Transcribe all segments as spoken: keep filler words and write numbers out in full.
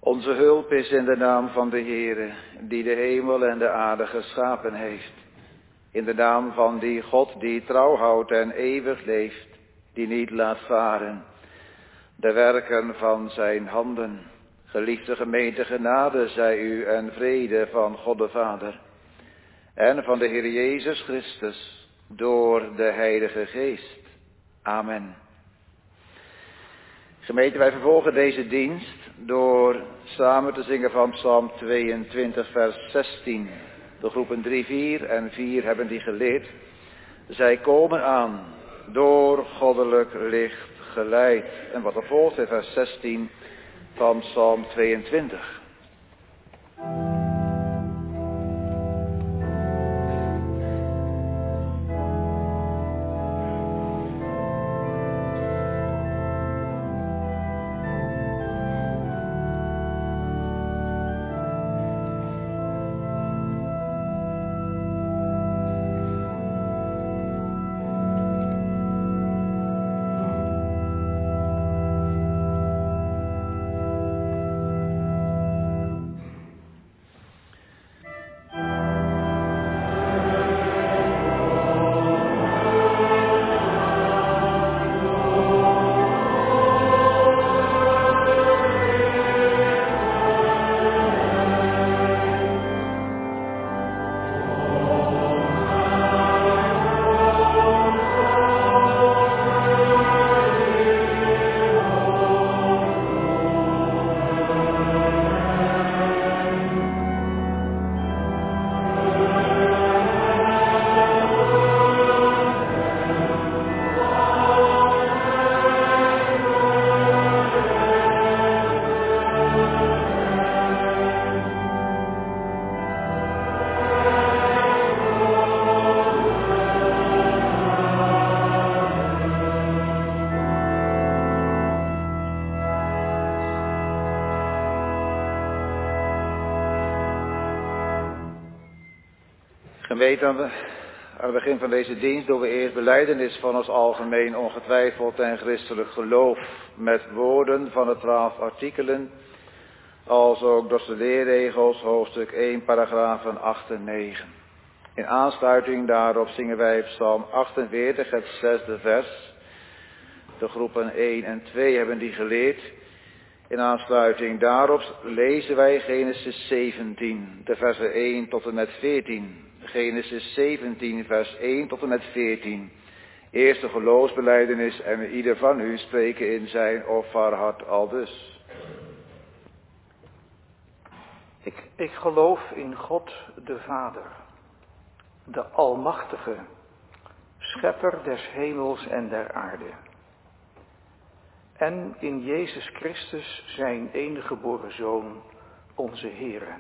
Onze hulp is in de naam van de Heere, die de hemel en de aarde geschapen heeft. In de naam van die God die trouw houdt en eeuwig leeft, die niet laat varen de werken van zijn handen. Geliefde gemeente, genade zij u en vrede van God de Vader en van de Heer Jezus Christus door de Heilige Geest. Amen. Gemeente, wij vervolgen deze dienst door samen te zingen van Psalm tweeëntwintig vers zestien. De groepen drie, vier en vier hebben die geleerd. Zij komen aan, door goddelijk licht geleid. En wat er volgt in vers zestien van Psalm tweeëntwintig. Gemeente, aan, aan het begin van deze dienst doen we eerst belijdenis van ons algemeen ongetwijfeld en christelijk geloof met woorden van de twaalf artikelen, als ook door de leerregels hoofdstuk één, paragrafen acht en negen. In aansluiting daarop zingen wij Psalm achtenveertig, het zesde vers. De groepen één en twee hebben die geleerd. In aansluiting daarop lezen wij Genesis zeventien, de versen één tot en met veertien. Genesis zeventien, vers één tot en met veertien. Eerste geloofsbelijdenis en ieder van u spreken in zijn of haar hart aldus. Ik, ik geloof in God de Vader, de Almachtige, Schepper des hemels en der aarde. En in Jezus Christus, zijn enige geboren Zoon, onze Heere,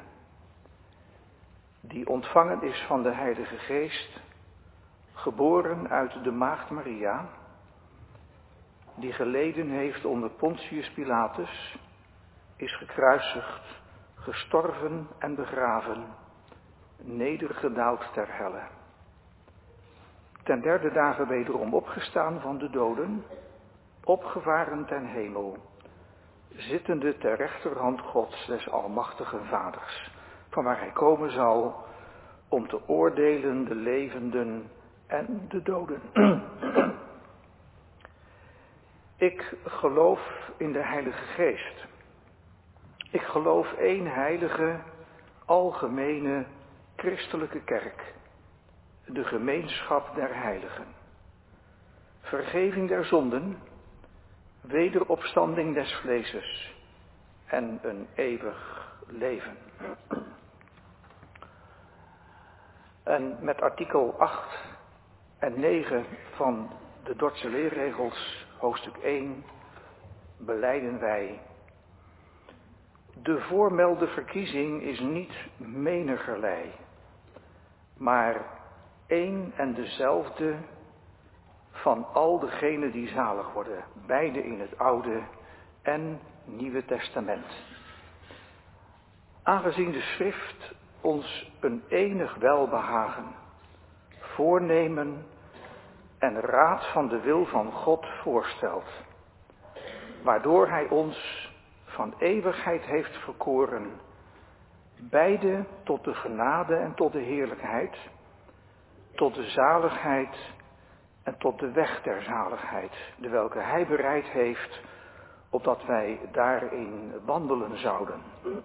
die ontvangen is van de Heilige Geest, geboren uit de Maagd Maria, die geleden heeft onder Pontius Pilatus, is gekruisigd, gestorven en begraven, nedergedaald ter helle. Ten derde dagen wederom opgestaan van de doden, opgevaren ten hemel, zittende ter rechterhand Gods des Almachtige Vaders, van waar hij komen zal om te oordelen de levenden en de doden. Ik geloof in de Heilige Geest. Ik geloof één heilige, algemene, christelijke kerk, de gemeenschap der heiligen, vergeving der zonden, wederopstanding des vleeses en een eeuwig leven. En met artikel acht en negen van de Dordtse leerregels, hoofdstuk één, belijden wij: de voormelde verkiezing is niet menigerlei, maar één en dezelfde van al degenen die zalig worden, beide in het Oude en Nieuwe Testament. Aangezien de Schrift ons een enig welbehagen, voornemen en raad van de wil van God voorstelt, waardoor hij ons van eeuwigheid heeft verkoren, beide tot de genade en tot de heerlijkheid, tot de zaligheid en tot de weg der zaligheid, de welke hij bereid heeft, opdat wij daarin wandelen zouden.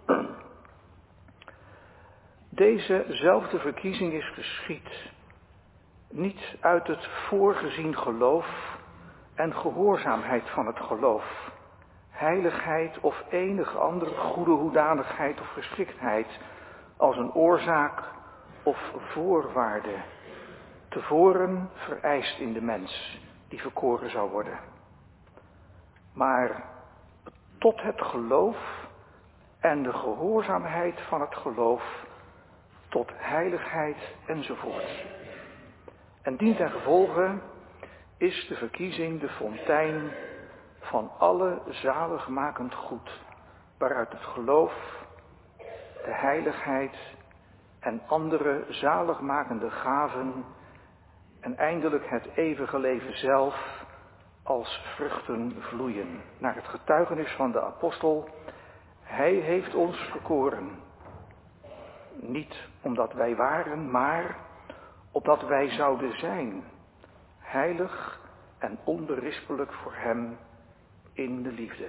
Dezezelfde verkiezing is geschied, niet uit het voorgezien geloof en gehoorzaamheid van het geloof, heiligheid of enige andere goede hoedanigheid of geschiktheid als een oorzaak of voorwaarde, tevoren vereist in de mens die verkoren zou worden. Maar tot het geloof en de gehoorzaamheid van het geloof, tot heiligheid enzovoort. En dientengevolge is de verkiezing de fontein van alle zaligmakend goed, waaruit het geloof, de heiligheid en andere zaligmakende gaven en eindelijk het eeuwige leven zelf als vruchten vloeien. Naar het getuigenis van de apostel, hij heeft ons verkoren, niet omdat wij waren, maar opdat wij zouden zijn, heilig en onberispelijk voor hem in de liefde.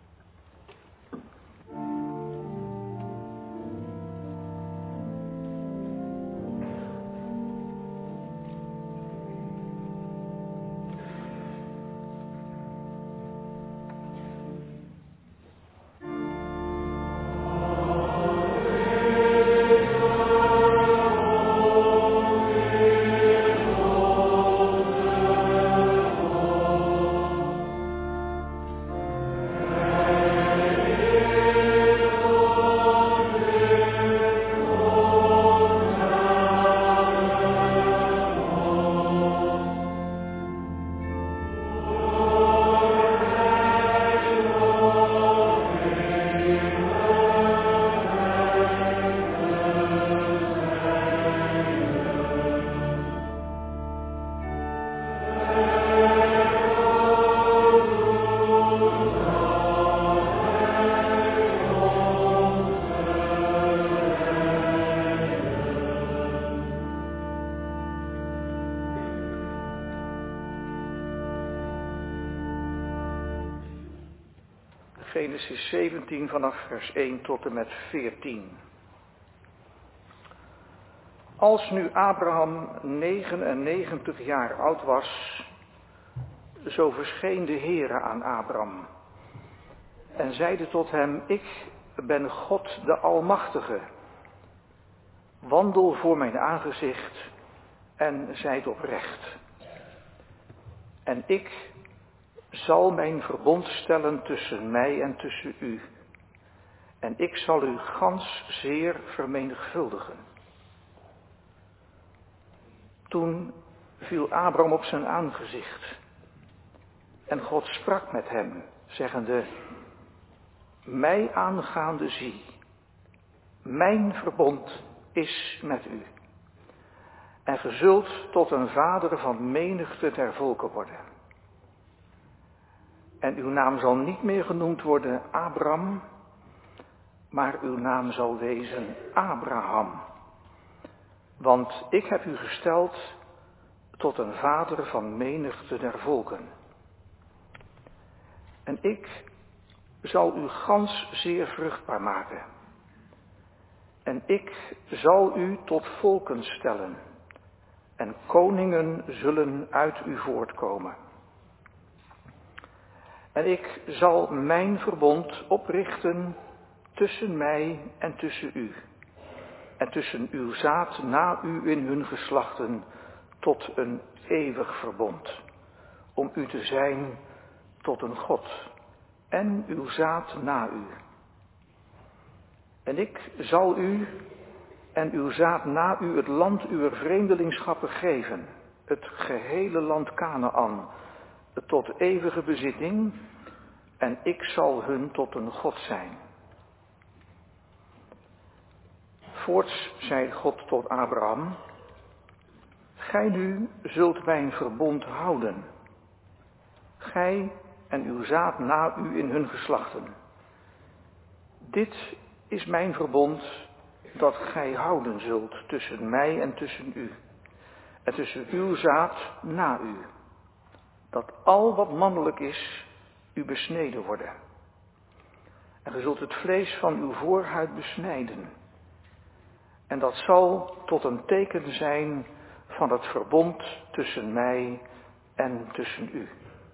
Genesis zeventien vanaf vers één tot en met veertien. Als nu Abraham negenennegentig jaar oud was, zo verscheen de Heere aan Abraham en zeide tot hem, ik ben God de Almachtige, wandel voor mijn aangezicht en zijd oprecht. En ik zal mijn verbond stellen tussen mij en tussen u. En ik zal u gans zeer vermenigvuldigen. Toen viel Abraham op zijn aangezicht. En God sprak met hem, zeggende, mij aangaande zie, mijn verbond is met u. En ge zult tot een vader van menigte der volken worden. En uw naam zal niet meer genoemd worden Abram, maar uw naam zal wezen Abraham. Want ik heb u gesteld tot een vader van menigte der volken. En ik zal u gans zeer vruchtbaar maken. En ik zal u tot volken stellen. En koningen zullen uit u voortkomen. En ik zal mijn verbond oprichten tussen mij en tussen u. En tussen uw zaad na u in hun geslachten tot een eeuwig verbond. Om u te zijn tot een God. En uw zaad na u. En ik zal u en uw zaad na u het land uwer vreemdelingschappen geven. Het gehele land Kanaän. Tot eeuwige bezitting, en ik zal hun tot een God zijn. Voorts zei God tot Abraham, gij nu zult mijn verbond houden, gij en uw zaad na u in hun geslachten, Dit is mijn verbond dat gij houden zult tussen mij en tussen u. En tussen uw zaad na u. Dat al wat mannelijk is, u besneden worden. En ge zult het vlees van uw voorhuid besnijden. En dat zal tot een teken zijn van het verbond tussen mij en tussen u.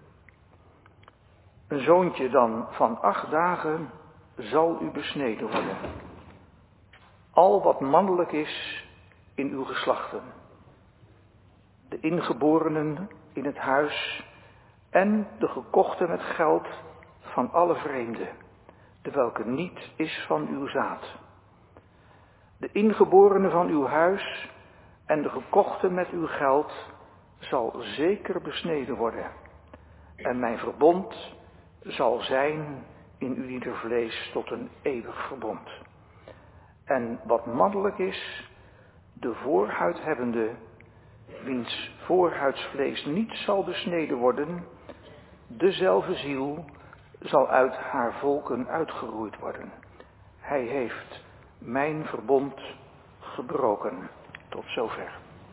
Een zoontje dan van acht dagen zal u besneden worden. Al wat mannelijk is in uw geslachten. De ingeborenen in het huis en de gekochte met geld van alle vreemden, de welke niet is van uw zaad. De ingeborene van uw huis en de gekochte met uw geld zal zeker besneden worden. En mijn verbond zal zijn in uw ieder vlees tot een eeuwig verbond. En wat mannelijk is, de voorhuid hebbende, wiens voorhuidsvlees niet zal besneden worden, dezelfde ziel zal uit haar volken uitgeroeid worden. Hij heeft mijn verbond gebroken. Tot zover.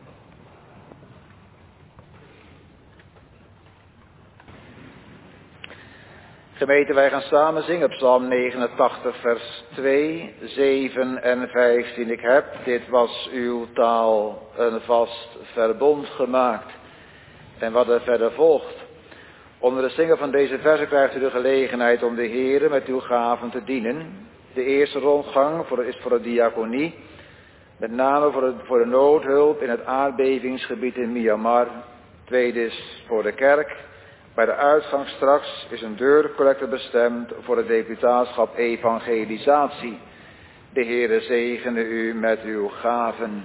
Gemeente, wij gaan samen zingen Psalm negenentachtig, vers twee, zeven en vijftien. Ik heb, dit was uw taal, een vast verbond gemaakt. En wat er verder volgt. Onder het zingen van deze versen krijgt u de gelegenheid om de Heere met uw gaven te dienen. De eerste rondgang voor, is voor de diaconie. Met name voor de, voor de noodhulp in het aardbevingsgebied in Myanmar. Tweede is voor de kerk. Bij de uitgang straks is een deurcollecte bestemd voor het deputaatschap evangelisatie. De Heere zegene u met uw gaven.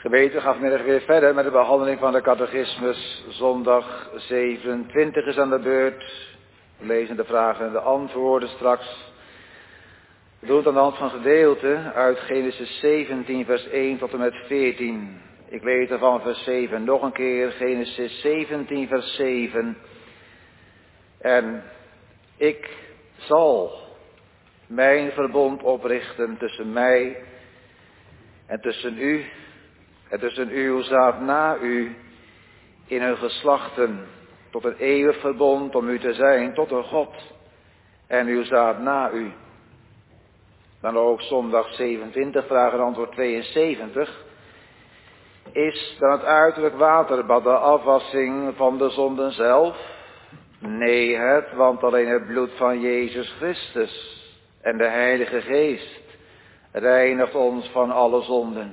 Gemeente gaat vanmiddag weer verder met de behandeling van de catechismus. Zondag zevenentwintig is aan de beurt. We lezen de vragen en de antwoorden straks. We doen het aan de hand van gedeelten uit Genesis zeventien vers één tot en met veertien. Ik lees er van vers zeven nog een keer. Genesis zeventien vers zeven. En ik zal mijn verbond oprichten tussen mij en tussen u en tussen uw zaad na u in hun geslachten tot een eeuwig verbond om u te zijn tot een God en uw zaad na u. Dan ook zondag zevenentwintig, vraag en antwoord tweeënzeventig. Is dan het uiterlijk waterbad de afwassing van de zonden zelf? Nee, het, want alleen het bloed van Jezus Christus en de Heilige Geest reinigt ons van alle zonden.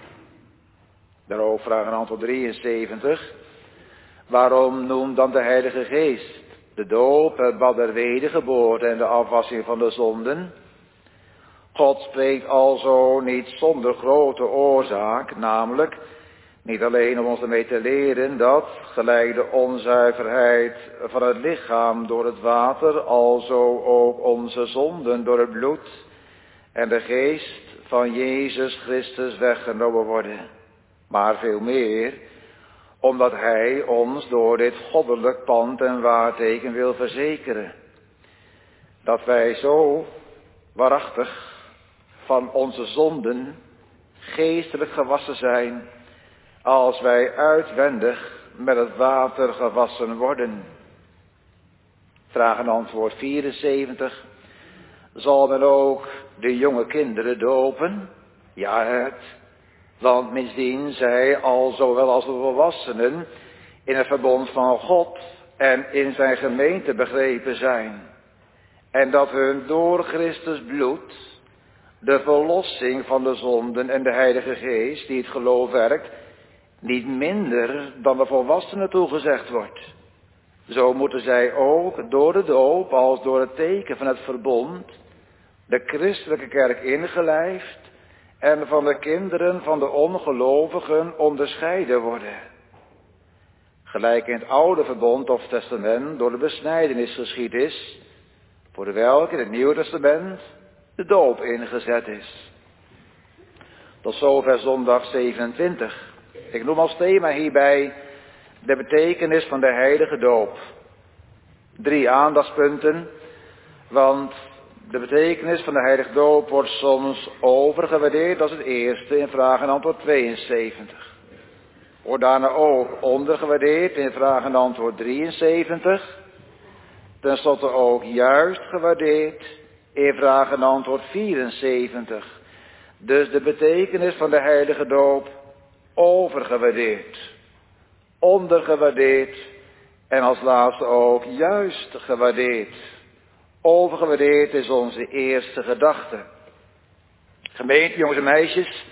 Daarover vraag en antwoord drieënzeventig. Waarom noemt dan de Heilige Geest de doop, het bad der wedergeboorte en de afwassing van de zonden? God spreekt alzo niet zonder grote oorzaak, namelijk niet alleen om ons ermee te leren dat, gelijk de onzuiverheid van het lichaam door het water, alzo ook onze zonden door het bloed en de geest van Jezus Christus weggenomen worden. Maar veel meer, omdat Hij ons door dit goddelijk pand en waarteken wil verzekeren. Dat wij zo waarachtig van onze zonden geestelijk gewassen zijn, als wij uitwendig met het water gewassen worden. Vraag en antwoord vierenzeventig. Zal men ook de jonge kinderen dopen? Ja, het. Want minstdien zij al zowel als de volwassenen in het verbond van God en in zijn gemeente begrepen zijn. En dat hun door Christus bloed de verlossing van de zonden en de Heilige Geest, die het geloof werkt, niet minder dan de volwassenen toegezegd wordt. Zo moeten zij ook door de doop als door het teken van het verbond de christelijke kerk ingelijfd en van de kinderen van de ongelovigen onderscheiden worden. Gelijk in het oude verbond of testament door de besnijdenis geschied is, voor de welke in het Nieuwe Testament de doop ingezet is. Tot zover zondag zevenentwintig. Ik noem als thema hierbij de betekenis van de heilige doop. Drie aandachtspunten, want de betekenis van de heilige doop wordt soms overgewaardeerd als het eerste in vraag en antwoord tweeënzeventig. Wordt daarna ook ondergewaardeerd in vraag en antwoord drieënzeventig. Ten slotte ook juist gewaardeerd in vraag en antwoord vierenzeventig. Dus de betekenis van de heilige doop overgewaardeerd, ondergewaardeerd en als laatste ook juist gewaardeerd. Overgewaardeerd is onze eerste gedachte. Gemeente, jongens en meisjes,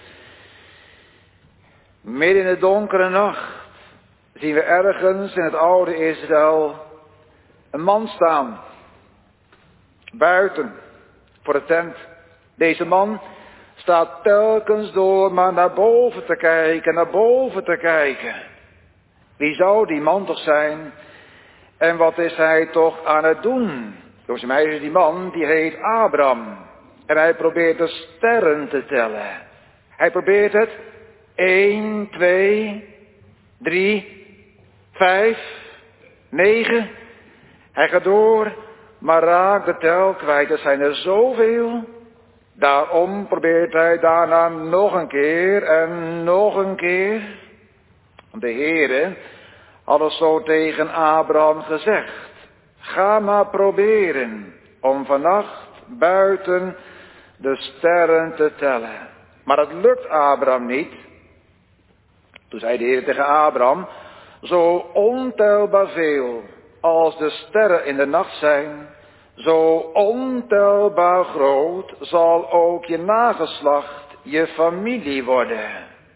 midden in de donkere nacht zien we ergens in het oude Israël een man staan, buiten, voor de tent. Deze man staat telkens door maar naar boven te kijken, naar boven te kijken. Wie zou die man toch zijn? En wat is hij toch aan het doen? Jongens en meisjes, die man, die heet Abraham. En hij probeert de sterren te tellen. Hij probeert het. één, twee, drie, vijf, negen. Hij gaat door, maar raakt de tel kwijt. Er zijn er zoveel. Daarom probeert hij daarna nog een keer en nog een keer. De Heere had het zo tegen Abraham gezegd. Ga maar proberen om vannacht buiten de sterren te tellen. Maar het lukt Abraham niet. Toen zei de Heer tegen Abraham, zo ontelbaar veel als de sterren in de nacht zijn, zo ontelbaar groot zal ook je nageslacht, je familie worden.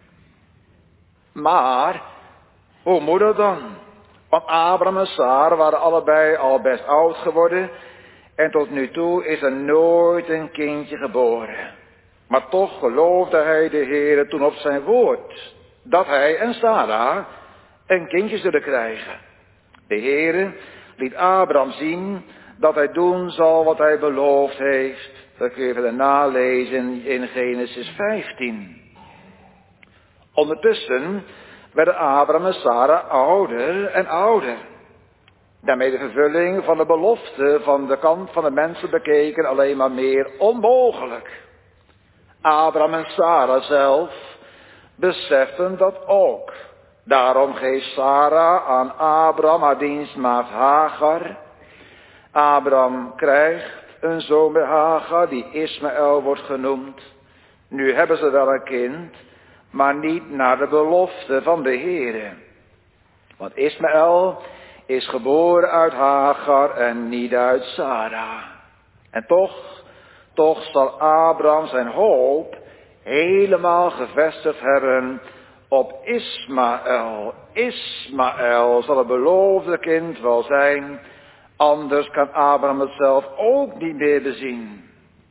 Maar, hoe moet dat dan? Want Abraham en Sara waren allebei al best oud geworden en tot nu toe is er nooit een kindje geboren. Maar toch geloofde hij de Heere toen op zijn woord. dat hij en Sara een kindje zullen krijgen. De Heere liet Abraham zien dat hij doen zal wat hij beloofd heeft. Dat kun je verder nalezen in Genesis vijftien. Ondertussen werden Abraham en Sara ouder en ouder. Daarmee de vervulling van de belofte van de kant van de mensen bekeken alleen maar meer onmogelijk. Abraham en Sara zelf beseften dat ook. Daarom geeft Sara aan Abraham haar dienstmaagd Hagar. Abraham krijgt een zoon bij Hagar die Ismaël wordt genoemd. Nu hebben ze wel een kind, maar niet naar de belofte van de Heere. Want Ismaël is geboren uit Hagar en niet uit Sara. En toch, toch zal Abraham zijn hoop helemaal gevestigd hebben op Ismaël. Ismaël zal het beloofde kind wel zijn, anders kan Abraham het zelf ook niet meer bezien.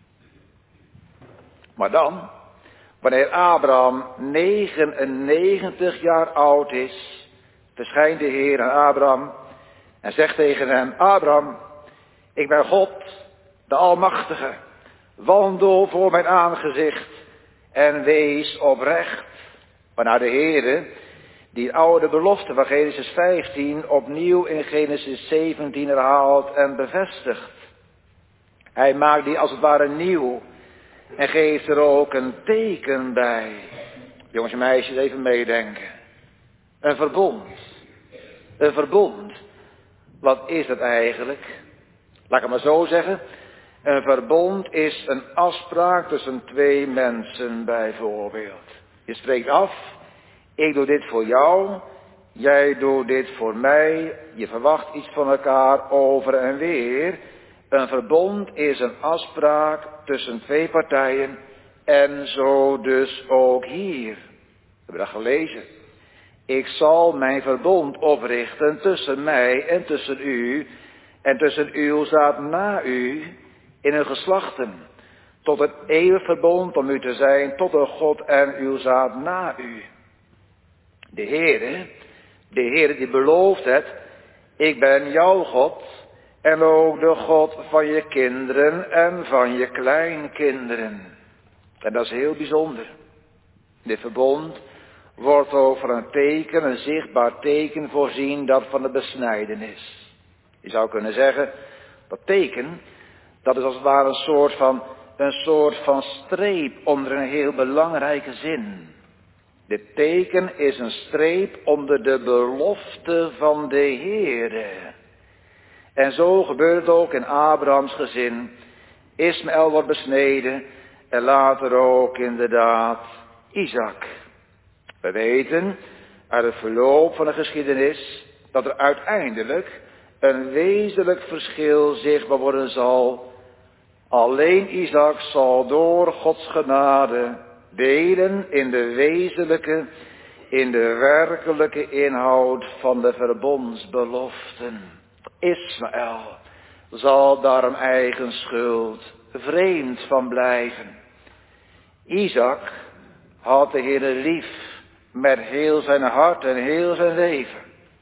Maar dan, wanneer Abraham negenennegentig jaar oud is, verschijnt de Heer aan Abraham en zegt tegen hem: Abraham, ik ben God, de Almachtige, wandel voor mijn aangezicht en wees oprecht. Waarna de Heere die oude belofte van Genesis vijftien opnieuw in Genesis zeventien herhaalt en bevestigt. Hij maakt die als het ware nieuw en geeft er ook een teken bij. Jongens en meisjes, even meedenken. Een verbond. Een verbond. Wat is dat eigenlijk? Laat ik het maar zo zeggen. Een verbond is een afspraak tussen twee mensen bijvoorbeeld. Je spreekt af, ik doe dit voor jou, jij doet dit voor mij. Je verwacht iets van elkaar over en weer. Een verbond is een afspraak tussen twee partijen en zo dus ook hier. We hebben dat gelezen. Ik zal mijn verbond oprichten tussen mij en tussen u en tussen uw zaad na u in hun geslachten. Tot het eeuwig verbond om u te zijn, tot een God en uw zaad na u. De Heere, de Heere die belooft het, ik ben jouw God en ook de God van je kinderen en van je kleinkinderen. En dat is heel bijzonder. Dit verbond wordt ook van een teken, een zichtbaar teken voorzien, dat van de besnijdenis. Je zou kunnen zeggen, dat teken, dat is als het ware een soort van, een soort van streep onder een heel belangrijke zin. Dit teken is een streep onder de belofte van de Heere. En zo gebeurt het ook in Abrahams gezin. Ismaël wordt besneden en later ook inderdaad Isaac. We weten uit het verloop van de geschiedenis dat er uiteindelijk een wezenlijk verschil zichtbaar worden zal. Alleen Isaac zal door Gods genade delen in de wezenlijke, in de werkelijke inhoud van de verbondsbeloften. Ismaël zal daarom eigen schuld vreemd van blijven. Isaac had de Heere lief met heel zijn hart en heel zijn leven.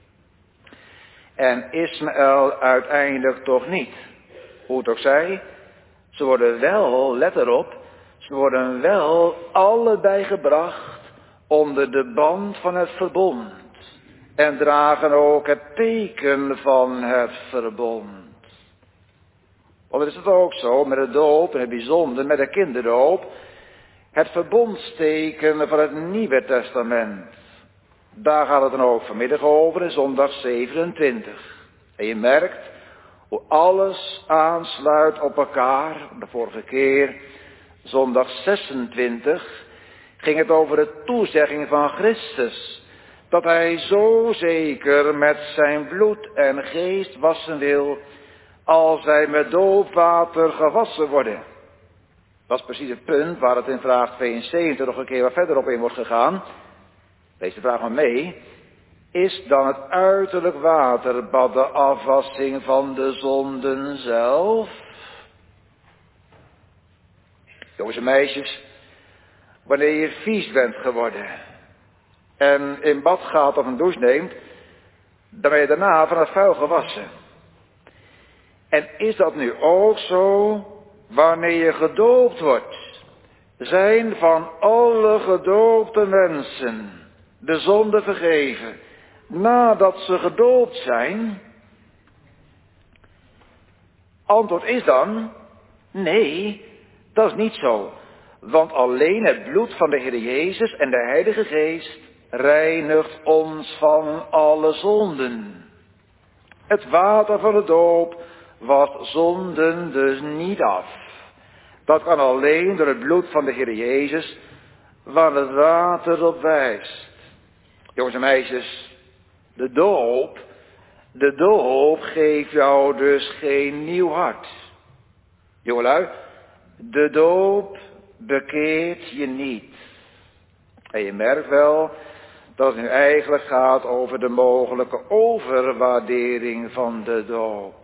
En Ismaël uiteindelijk toch niet. Hoe het ook zij, ze worden wel, let erop, ze worden wel allebei gebracht onder de band van het verbond. En dragen ook het teken van het verbond. Want het is het ook zo met de doop, in het bijzonder met de kinderdoop, het verbondsteken van het Nieuwe Testament. Daar gaat het dan ook vanmiddag over in zondag zevenentwintig. En je merkt hoe alles aansluit op elkaar. De vorige keer, zondag zesentwintig, ging het over de toezegging van Christus. Dat hij zo zeker met zijn bloed en geest wassen wil, als hij met doopwater gewassen worden. Dat is precies het punt waar het in vraag tweeënzeventig nog een keer wat verder op in wordt gegaan. Lees de vraag maar mee. Is dan het uiterlijk waterbad de afwassing van de zonden zelf? Jongens en meisjes, wanneer je vies bent geworden, en in bad gaat of een douche neemt, dan ben je daarna van het vuil gewassen. En is dat nu ook zo wanneer je gedoopt wordt? Zijn van alle gedoopte mensen de zonde vergeven nadat ze gedoopt zijn? Antwoord is dan, nee, dat is niet zo. Want alleen het bloed van de Heer Jezus en de Heilige Geest reinigt ons van alle zonden. Het water van de doop wast zonden dus niet af. Dat kan alleen door het bloed van de Heer Jezus, waar het water op wijst. Jongens en meisjes, de doop, de doop geeft jou dus geen nieuw hart. Jongelui, de doop bekeert je niet. En je merkt wel dat het nu eigenlijk gaat over de mogelijke overwaardering van de doop.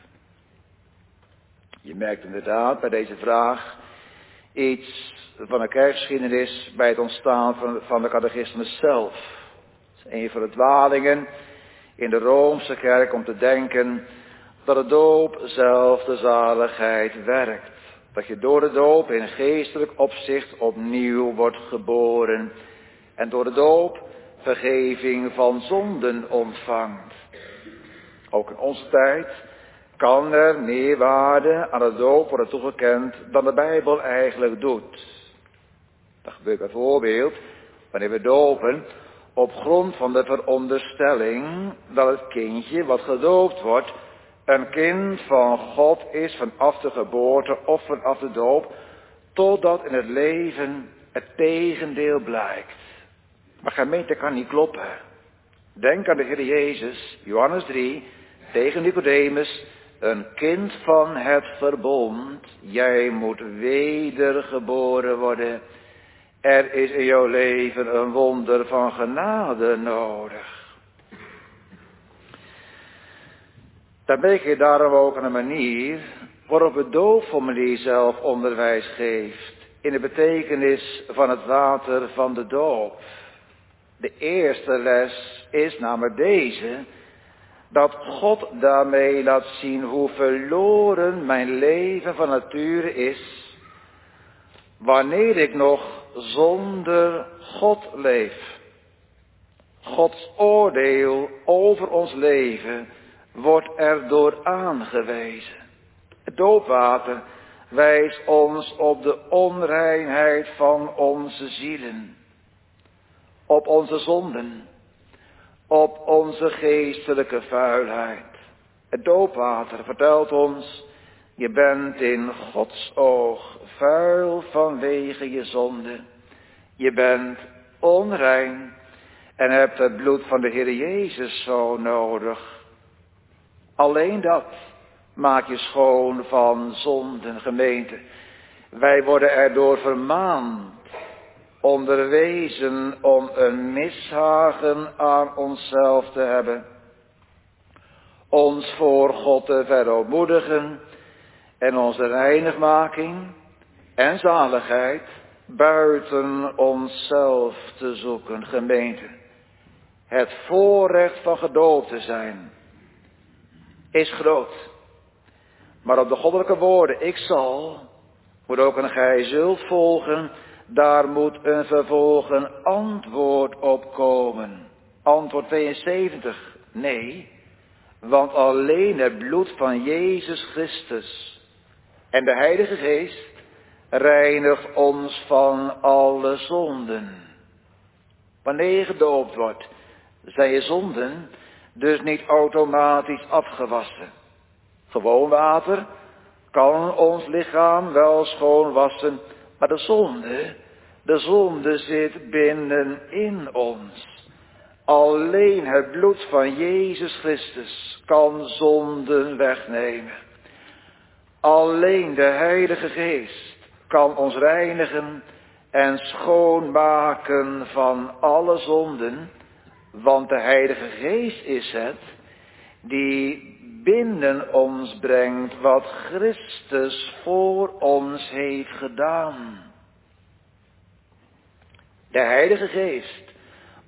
Je merkt inderdaad bij deze vraag iets van de kerkgeschiedenis bij het ontstaan van, van de catechismus zelf. Het is een van de dwalingen in de Roomse kerk om te denken dat de doop zelf de zaligheid werkt. Dat je door de doop in geestelijk opzicht opnieuw wordt geboren en door de doop vergeving van zonden ontvangt. Ook in onze tijd kan er meer waarde aan de doop worden toegekend dan de Bijbel eigenlijk doet. Dat gebeurt bijvoorbeeld wanneer we dopen op grond van de veronderstelling dat het kindje wat gedoopt wordt een kind van God is vanaf de geboorte of vanaf de doop, totdat in het leven het tegendeel blijkt. Maar gemeente, kan niet kloppen. Denk aan de Heer Jezus, Johannes drie, tegen Nicodemus, een kind van het verbond, jij moet wedergeboren worden. Er is in jouw leven een wonder van genade nodig. Daarmee je daarom ook een manier waarop het doopformulier zelf onderwijs geeft in de betekenis van het water van de doop. De eerste les is namelijk deze, dat God daarmee laat zien hoe verloren mijn leven van nature is, wanneer ik nog zonder God leef. Gods oordeel over ons leven wordt erdoor aangewezen. Het doopwater wijst ons op de onreinheid van onze zielen, op onze zonden, op onze geestelijke vuilheid. Het doopwater vertelt ons, je bent in Gods oog vuil vanwege je zonde. Je bent onrein en hebt het bloed van de Heer Jezus zo nodig. Alleen dat maakt je schoon van zonden, gemeente. Wij worden erdoor vermaand, onderwezen om een mishagen aan onszelf te hebben. Ons voor God te verootmoedigen en onze reinigmaking en zaligheid buiten onszelf te zoeken, gemeente. Het voorrecht van gedoopt te zijn is groot. Maar op de goddelijke woorden, ik zal, moet ook een gij zult volgen, daar moet een vervolgen antwoord op komen. Antwoord tweeënzeventig, nee, want alleen het bloed van Jezus Christus en de Heilige Geest reinigt ons van alle zonden. Wanneer je gedoopt wordt, zijn je zonden dus niet automatisch afgewassen. Gewoon water kan ons lichaam wel schoon wassen, maar de zonde, de zonde zit binnenin ons. Alleen het bloed van Jezus Christus kan zonden wegnemen. Alleen de Heilige Geest kan ons reinigen en schoonmaken van alle zonden, want de Heilige Geest is het die binnen ons brengt wat Christus voor ons heeft gedaan. De Heilige Geest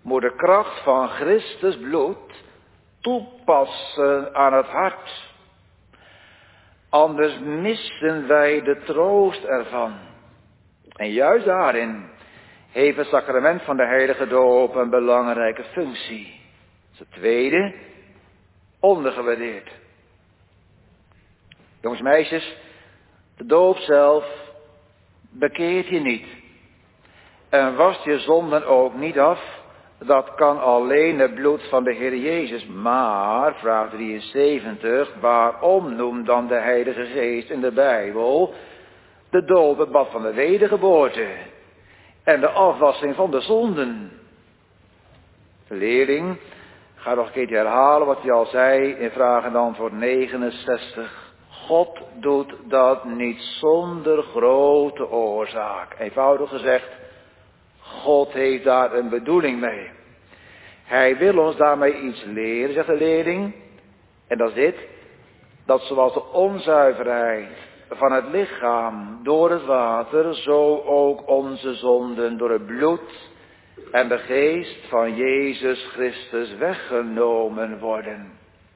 moet de kracht van Christus bloed toepassen aan het hart. Anders missen wij de troost ervan. En juist daarin heeft het sacrament van de heilige doop een belangrijke functie. Dat is het tweede, ondergewaardeerd. Jongens, meisjes, de doop zelf bekeert je niet. En wast je zonden ook niet af. Dat kan alleen het bloed van de Heer Jezus. Maar, vraag drieënzeventig, waarom noemt dan de Heilige Geest in de Bijbel de doop het bad van de wedergeboorte en de afwassing van de zonden? De leerling gaat nog een keertje herhalen wat hij al zei in vraag en antwoord negenenzestig. God doet dat niet zonder grote oorzaak. Eenvoudig gezegd, God heeft daar een bedoeling mee. Hij wil ons daarmee iets leren, zegt de leerling. En dat is dit. Dat zoals de onzuiverheid van het lichaam door het water, zo ook onze zonden door het bloed en de geest van Jezus Christus weggenomen worden.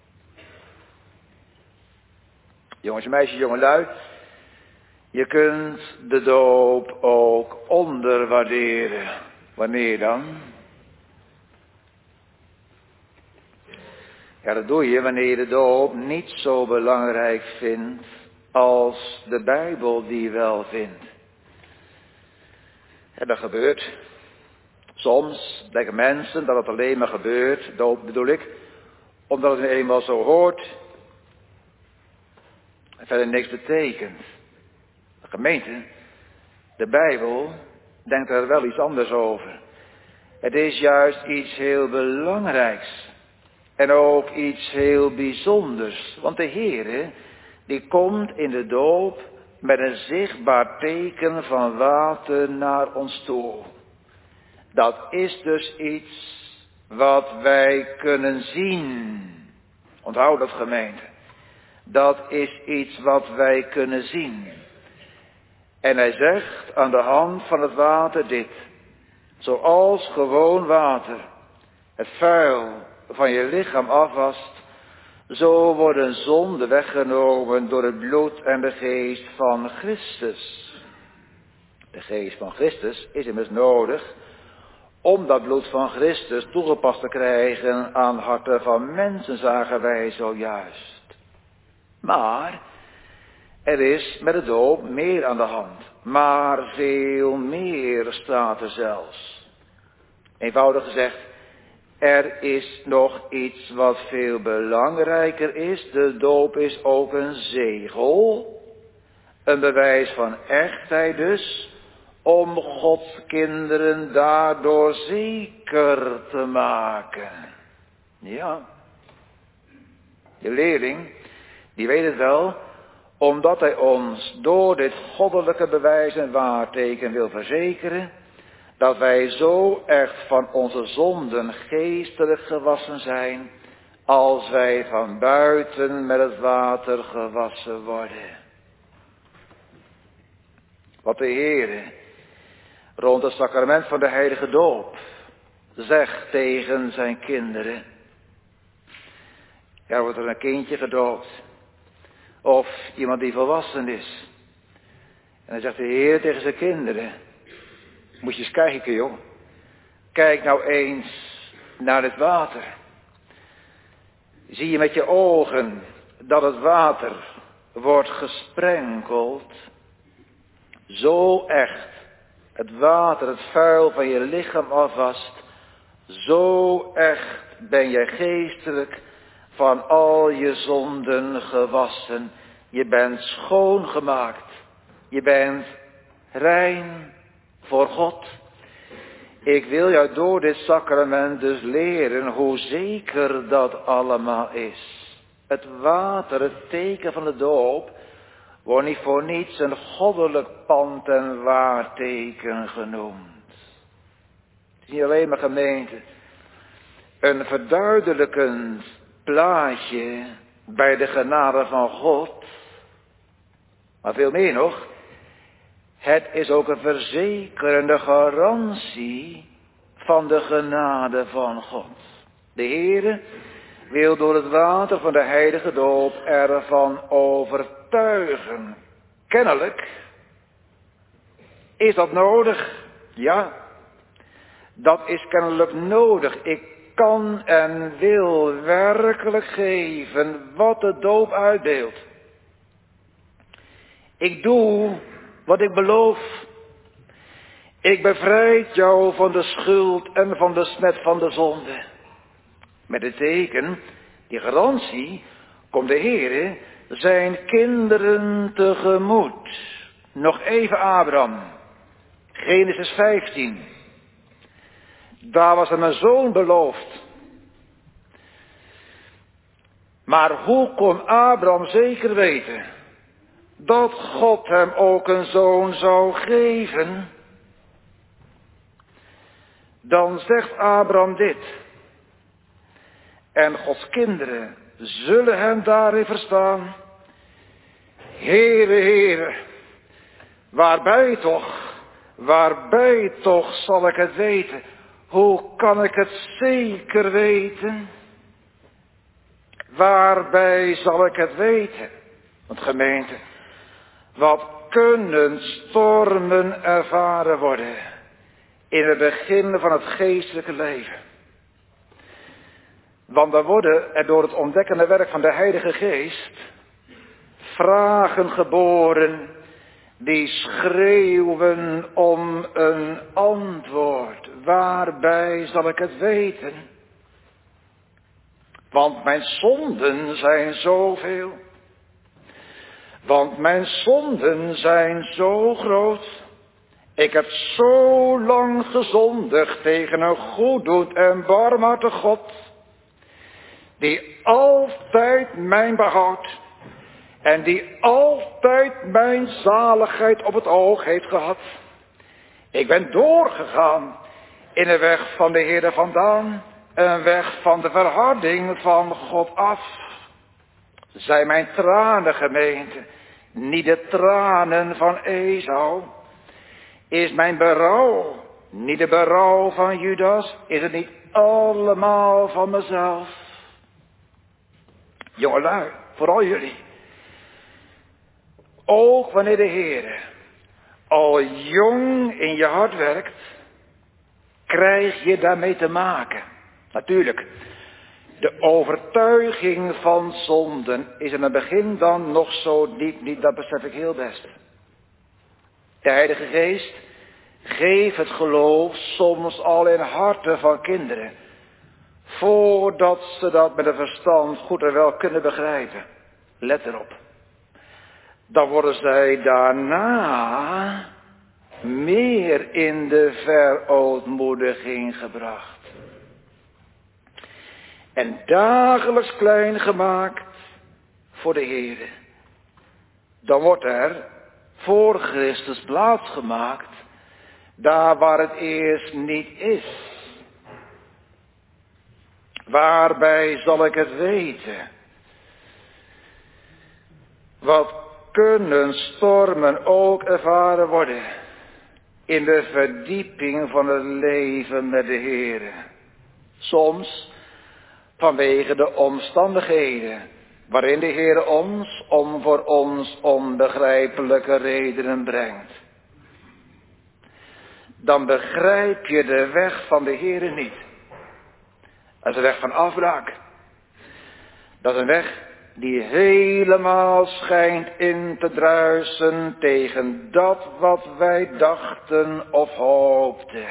Jongens en meisjes, jongelui, je kunt de doop ook onderwaarderen. Wanneer dan? Ja, dat doe je wanneer je de doop niet zo belangrijk vindt als de Bijbel die wel vindt. En dat gebeurt. Soms denken mensen dat het alleen maar gebeurt, doop bedoel ik, omdat het nu eenmaal zo hoort en verder niks betekent. De gemeente, de Bijbel, denkt er wel iets anders over. Het is juist iets heel belangrijks. En ook iets heel bijzonders. Want de Heere, die komt in de doop met een zichtbaar teken van water naar ons toe. Dat is dus iets wat wij kunnen zien. Onthoud dat, gemeente. Dat is iets wat wij kunnen zien. En hij zegt aan de hand van het water dit. Zoals gewoon water het vuil van je lichaam afwast, zo worden zonden weggenomen door het bloed en de geest van Christus. De geest van Christus is immers nodig om dat bloed van Christus toegepast te krijgen aan harten van mensen, zagen wij zojuist. Maar er is met de doop meer aan de hand. Maar veel meer staat er zelfs. Eenvoudig gezegd, er is nog iets wat veel belangrijker is. De doop is ook een zegel. Een bewijs van echtheid dus. Om Gods kinderen daardoor zeker te maken. Ja. De leerling, die weet het wel, omdat hij ons door dit goddelijke bewijs en waarteken wil verzekeren, dat wij zo echt van onze zonden geestelijk gewassen zijn, als wij van buiten met het water gewassen worden. Wat de Heere rond het sacrament van de heilige doop zegt tegen zijn kinderen. Ja, wordt er een kindje gedoopt. Of iemand die volwassen is. En dan zegt de Heer tegen zijn kinderen. Moet je eens kijken, joh. Kijk nou eens naar het water. Zie je met je ogen dat het water wordt gesprenkeld. Zo echt het water het vuil van je lichaam afwast. Zo echt ben je geestelijk van al je zonden gewassen. Je bent schoongemaakt. Je bent rein voor God. Ik wil jou door dit sacrament dus leren hoe zeker dat allemaal is. Het water, het teken van de doop, wordt niet voor niets een goddelijk pand en waarteken genoemd. Het is niet alleen maar, gemeente, een verduidelijkend plaatje bij de genade van God, maar veel meer nog, het is ook een verzekerende garantie van de genade van God. De Heere wil door het water van de heilige doop ervan overtuigen. Kennelijk is dat nodig. Ja, dat is kennelijk nodig. Ik kan en wil werkelijk geven wat de doop uitdeelt. Ik doe wat ik beloof. Ik bevrijd jou van de schuld en van de smet van de zonde. Met het teken, die garantie, komt de Heere zijn kinderen tegemoet. Nog even Abraham. Genesis vijftien. Daar was hem een zoon beloofd. Maar hoe kon Abraham zeker weten dat God hem ook een zoon zou geven? Dan zegt Abraham dit. En Gods kinderen zullen hem daarin verstaan. Heere, Heere, waarbij toch, waarbij toch zal ik het weten? Hoe kan ik het zeker weten? Waarbij zal ik het weten? Want gemeente, wat kunnen stormen ervaren worden in het begin van het geestelijke leven? Want dan worden er door het ontdekkende werk van de Heilige Geest vragen geboren die schreeuwen om een antwoord. Waarbij zal ik het weten? Want mijn zonden zijn zoveel. Want mijn zonden zijn zo groot. Ik heb zo lang gezondigd tegen een goeddoend en barmhartig God, die altijd mijn behoud en die altijd mijn zaligheid op het oog heeft gehad. Ik ben doorgegaan in de weg van de Heere vandaan, een weg van de verharding van God af. Zijn mijn tranen, gemeente, niet de tranen van Esau? Is mijn berouw niet de berouw van Judas? Is het niet allemaal van mezelf? Jongelui, vooral jullie. Ook wanneer de Heere al jong in je hart werkt, krijg je daarmee te maken. Natuurlijk, de overtuiging van zonden is in het begin dan nog zo diep niet, dat besef ik heel best. De Heilige Geest geeft het geloof soms al in harten van kinderen, voordat ze dat met een verstand goed en wel kunnen begrijpen. Let erop. Dan worden zij daarna meer in de verootmoediging gebracht. En dagelijks klein gemaakt voor de Heere. Dan wordt er voor Christus plaats gemaakt, daar waar het eerst niet is. Waarbij zal ik het weten? Wat kunnen stormen ook ervaren worden in de verdieping van het leven met de Heere. Soms vanwege de omstandigheden waarin de Heere ons om voor ons onbegrijpelijke redenen brengt. Dan begrijp je de weg van de Heere niet. Dat is een weg van afbraak. Dat is een weg die helemaal schijnt in te druisen tegen dat wat wij dachten of hoopten.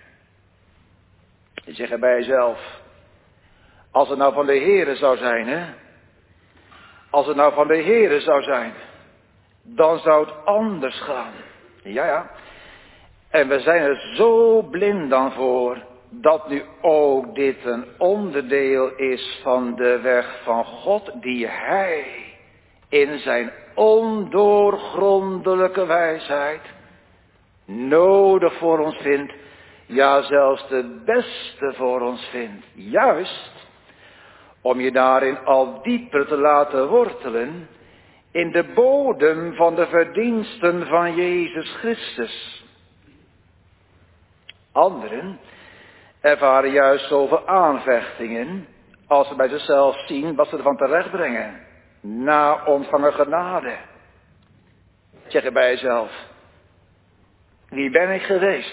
Je zegt bij jezelf, als het nou van de Heere zou zijn, hè? Als het nou van de Heere zou zijn, dan zou het anders gaan. Ja, ja. En we zijn er zo blind dan voor, dat nu ook dit een onderdeel is van de weg van God, die Hij in zijn ondoorgrondelijke wijsheid nodig voor ons vindt, ja zelfs de beste voor ons vindt. Juist om je daarin al dieper te laten wortelen in de bodem van de verdiensten van Jezus Christus. Anderen ervaren juist zoveel aanvechtingen als ze bij zichzelf zien wat ze ervan terecht brengen. Na ontvangen genade. Zeg je bij jezelf, wie ben ik geweest?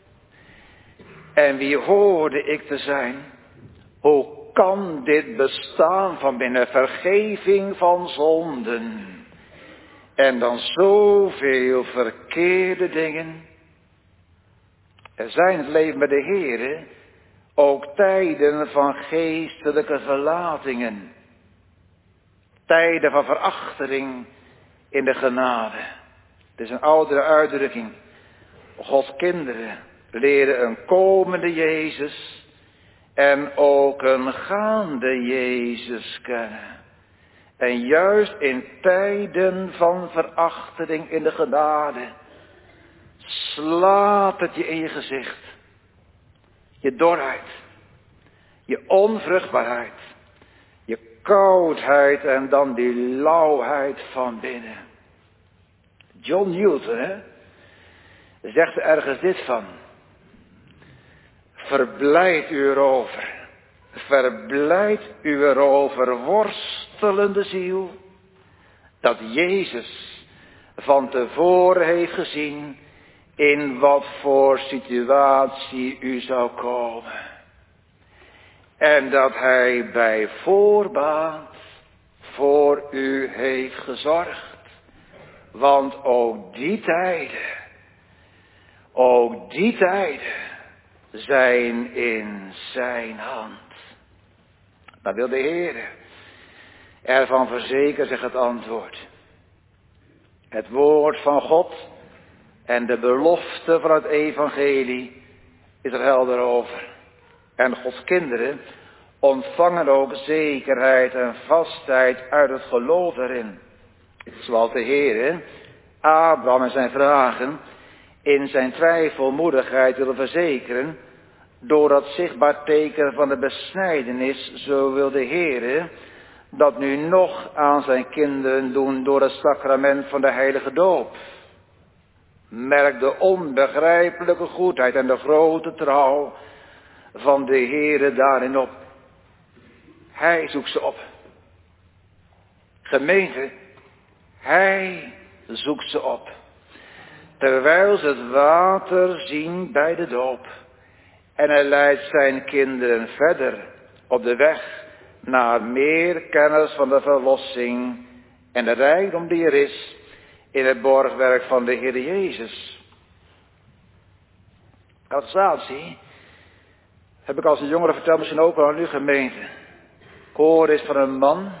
En wie hoorde ik te zijn? Hoe kan dit bestaan van binnen vergeving van zonden? En dan zoveel verkeerde dingen. Er zijn in het leven met de Heere ook tijden van geestelijke verlatingen. Tijden van verachtering in de genade. Het is een oudere uitdrukking. Gods kinderen leren een komende Jezus en ook een gaande Jezus kennen. En juist in tijden van verachtering in de genade slaat het je in je gezicht. Je dorheid, je onvruchtbaarheid, je koudheid en dan die lauwheid van binnen. John Newton, hè, zegt er ergens dit van. Verblijd u erover. Verblijd u erover, worstelende ziel, dat Jezus van tevoren heeft gezien in wat voor situatie u zou komen. En dat hij bij voorbaat voor u heeft gezorgd. Want ook die tijden, ook die tijden zijn in zijn hand. Dan wil de Heer ervan verzekeren, zegt het antwoord. Het woord van God en de belofte van het evangelie is er helder over. En Gods kinderen ontvangen ook zekerheid en vastheid uit het geloof erin. Zoals de Heer Abraham en zijn vragen in zijn twijfelmoedigheid willen verzekeren. Door dat zichtbaar teken van de besnijdenis, zo wil de Heer dat nu nog aan zijn kinderen doen door het sacrament van de heilige doop. Merk de onbegrijpelijke goedheid en de grote trouw van de Heere daarin op. Hij zoekt ze op. Gemeente, hij zoekt ze op. Terwijl ze het water zien bij de doop. En hij leidt zijn kinderen verder op de weg naar meer kennis van de verlossing en de rijkdom die er is in het borgwerk van de Heer Jezus. Catechisatie heb ik als een jongere verteld, misschien ook wel aan uw gemeente. Ik hoor is van een man,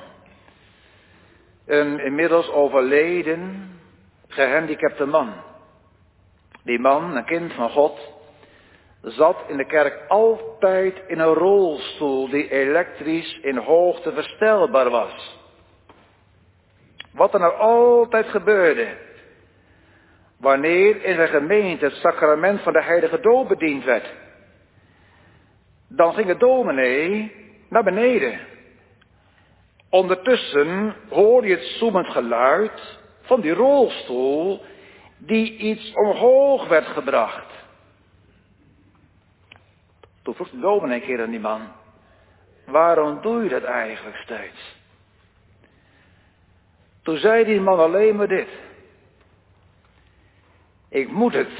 een inmiddels overleden, gehandicapte man. Die man, een kind van God, zat in de kerk altijd in een rolstoel die elektrisch in hoogte verstelbaar was. Wat er nou altijd gebeurde, wanneer in de gemeente het sacrament van de heilige doop bediend werd, dan ging de dominee naar beneden. Ondertussen hoorde je het zoemend geluid van die rolstoel die iets omhoog werd gebracht. Toen vroeg de dominee een keer aan die man, waarom doe je dat eigenlijk steeds? Toen zei die man alleen maar dit. Ik moet het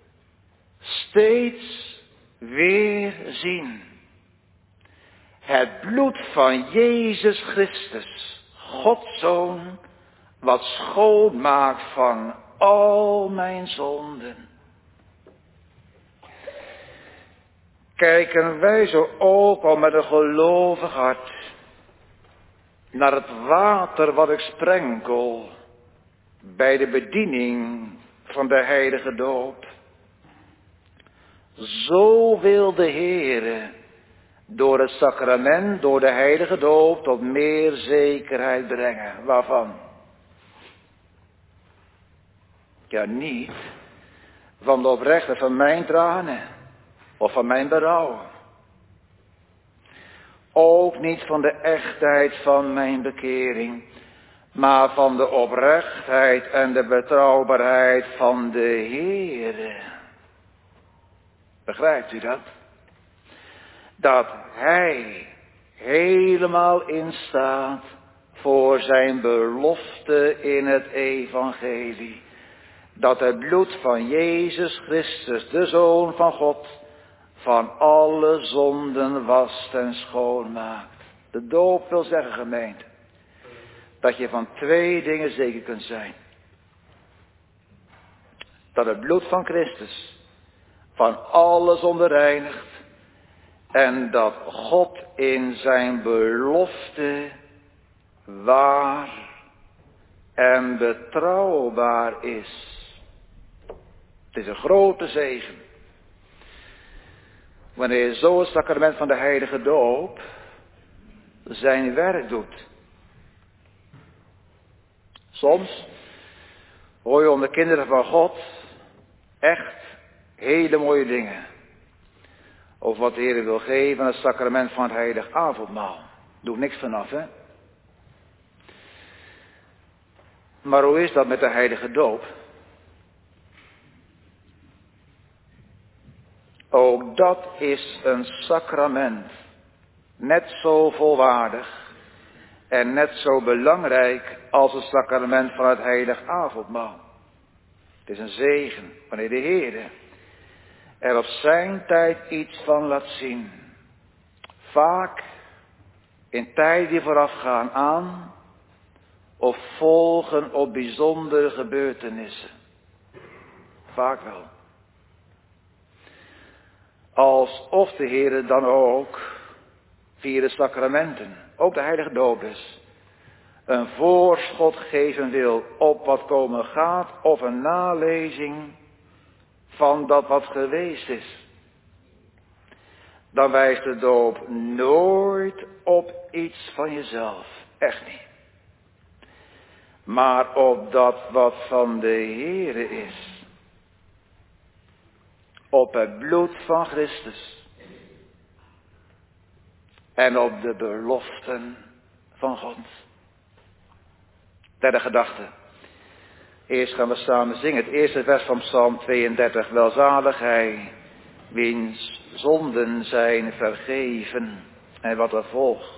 steeds weer zien. Het bloed van Jezus Christus, Gods Zoon, wat schoonmaakt van al mijn zonden. Kijken wij zo ook al met een gelovig hart naar het water wat ik sprenkel bij de bediening van de heilige doop. Zo wil de Heere door het sacrament, door de heilige doop tot meer zekerheid brengen. Waarvan? Ja, niet van de oprechte van mijn tranen of van mijn berouw. Ook niet van de echtheid van mijn bekering, maar van de oprechtheid en de betrouwbaarheid van de Heere. Begrijpt u dat? dat hij helemaal instaat voor zijn belofte in het evangelie. Dat het bloed van Jezus Christus, de Zoon van God, van alle zonden wast en schoonmaakt. De doop wil zeggen, gemeente, dat je van twee dingen zeker kunt zijn. Dat het bloed van Christus van alle zonde reinigt. En dat God in zijn belofte waar en betrouwbaar is. Het is een grote zegen. Wanneer je zo het sacrament van de heilige doop zijn werk doet. Soms hoor je onder kinderen van God echt hele mooie dingen. Over wat de Heer wil geven aan het sacrament van het heilig avondmaal. Doe niks vanaf, hè. Maar hoe is dat met de heilige doop? Ook dat is een sacrament. Net zo volwaardig en net zo belangrijk als het sacrament van het heilig avondmaal. Het is een zegen wanneer de Heer er op zijn tijd iets van laat zien. Vaak in tijden die voorafgaan aan of volgen op bijzondere gebeurtenissen. Vaak wel. Alsof de Heer dan ook via de sacramenten, ook de heilige doop is, een voorschot geven wil op wat komen gaat of een nalezing van dat wat geweest is. Dan wijst de doop nooit op iets van jezelf. Echt niet. Maar op dat wat van de Heere is. Op het bloed van Christus. En op de beloften van God. Derde gedachte. Eerst gaan we samen zingen. Het eerste vers van Psalm tweeëndertig. Welzalig hij, wiens zonden zijn vergeven. En wat er volgt.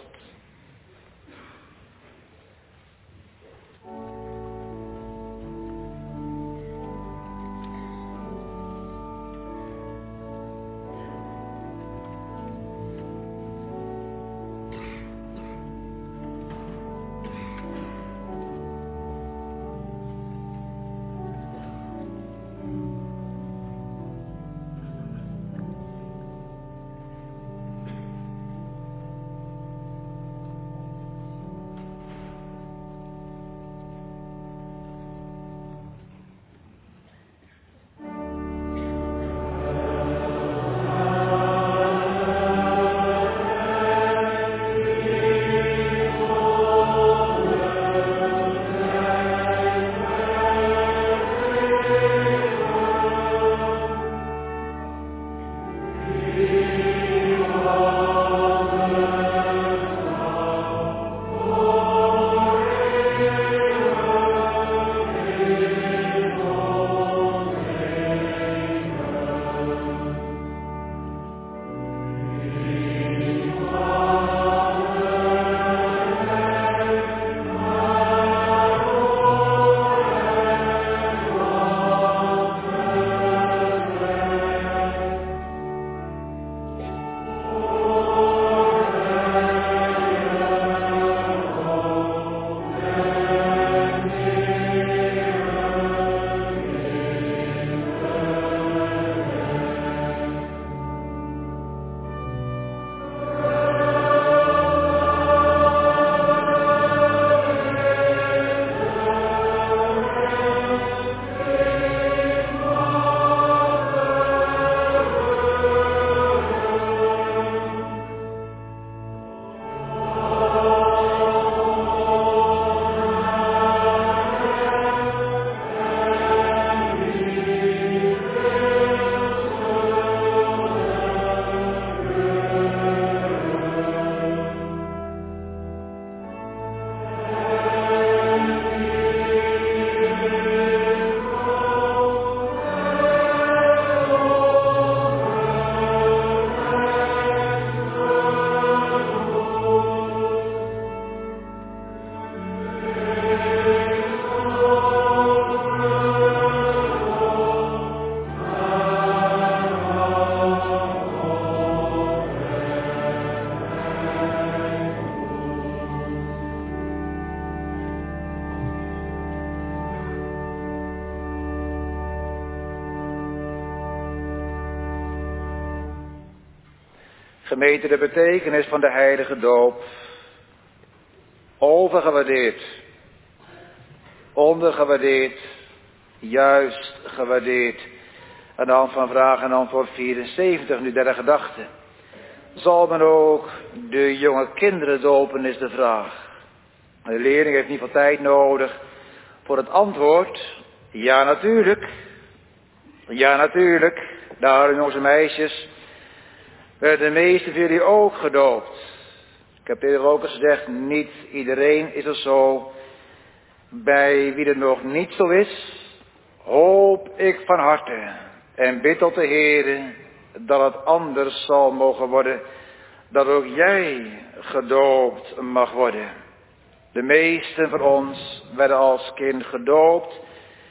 Gemeente, de betekenis van de heilige doop. Overgewaardeerd. Ondergewaardeerd. Juist gewaardeerd. Aan de hand van vraag en antwoord vierenzeventig, nu derde gedachte. Zal men ook de jonge kinderen dopen, is de vraag. De leerling heeft niet veel tijd nodig voor het antwoord. Ja, natuurlijk. Ja, natuurlijk. Daar, jongens en meisjes, werden de meeste van jullie ook gedoopt. Ik heb eerder ook eens gezegd, niet iedereen is er zo. Bij wie het nog niet zo is, hoop ik van harte en bid tot de Heere dat het anders zal mogen worden, dat ook jij gedoopt mag worden. De meesten van ons werden als kind gedoopt.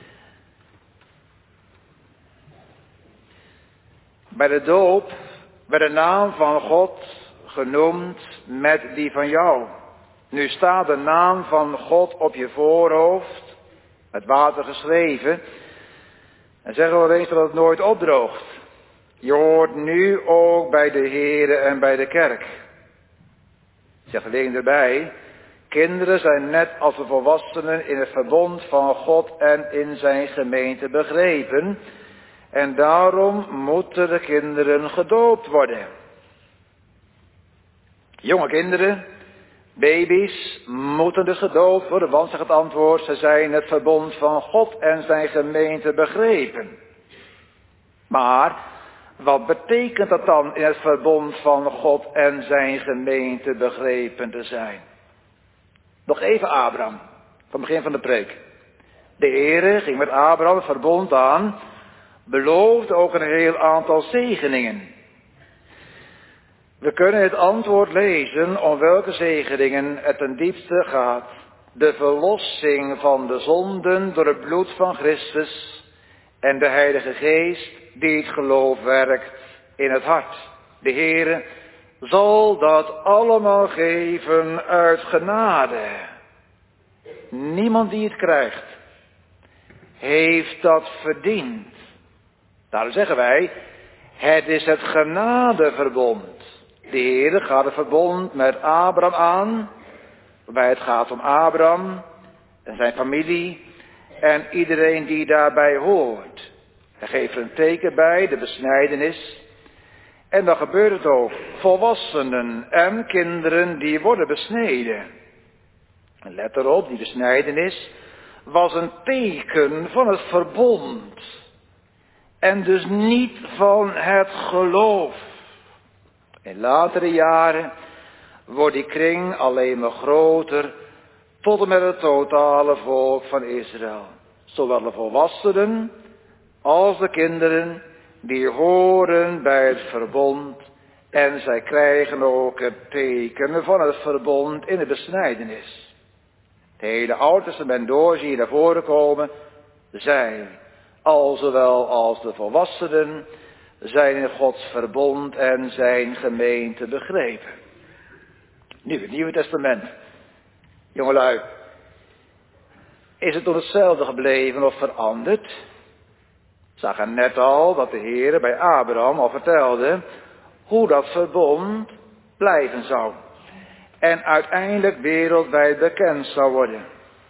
Bij de doop werd de naam van God genoemd met die van jou. Nu staat de naam van God op je voorhoofd, met water geschreven. En zeggen we wel eens dat het nooit opdroogt. Je hoort nu ook bij de Heere en bij de kerk. Ik zeg alleen erbij, kinderen zijn net als de volwassenen in het verbond van God en in zijn gemeente begrepen. En daarom moeten de kinderen gedoopt worden. Jonge kinderen, baby's, moeten dus gedoopt worden, want, zegt het antwoord, ze zijn het verbond van God en zijn gemeente begrepen. Maar, wat betekent dat dan in het verbond van God en zijn gemeente begrepen te zijn? Nog even Abraham, van het begin van de preek. De Heere ging met Abraham het verbond aan, beloofde ook een heel aantal zegeningen. We kunnen het antwoord lezen om welke zegeningen het ten diepste gaat. De verlossing van de zonden door het bloed van Christus en de Heilige Geest die het geloof werkt in het hart. De Heere zal dat allemaal geven uit genade. Niemand die het krijgt, heeft dat verdiend. Daarom zeggen wij, het is het genadeverbond. De Heere gaat het verbond met Abraham aan, waarbij het gaat om Abraham en zijn familie en iedereen die daarbij hoort. Hij geeft er een teken bij, de besnijdenis. En dan gebeurt het ook. Volwassenen en kinderen die worden besneden. En let erop, die besnijdenis was een teken van het verbond. En dus niet van het geloof. In latere jaren wordt die kring alleen maar groter tot en met het totale volk van Israël. Zowel de volwassenen als de kinderen die horen bij het verbond en zij krijgen ook het teken van het verbond in de besnijdenis. Het hele Oude Testament door zie je naar voren komen, zij, al zowel als de volwassenen, zijn in Gods verbond en zijn gemeente begrepen. Nu het Nieuwe Testament. Jongelui, is het toch hetzelfde gebleven of veranderd? We zagen net al dat de Heer bij Abraham al vertelde hoe dat verbond blijven zou. En uiteindelijk wereldwijd bekend zou worden.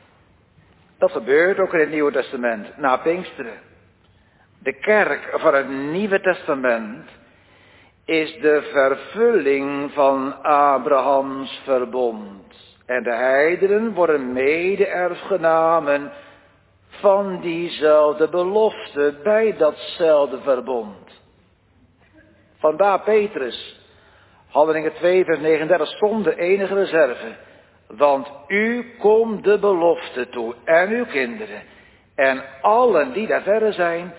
Dat gebeurt ook in het Nieuwe Testament, na Pinksteren. De kerk van het Nieuwe Testament is de vervulling van Abrahams verbond. En de heidenen worden mede-erfgenamen van diezelfde belofte bij datzelfde verbond. Vandaar Petrus, Handelingen twee vers negenendertig, zonder enige reserve. Want u komt de belofte toe en uw kinderen en allen die daar verre zijn,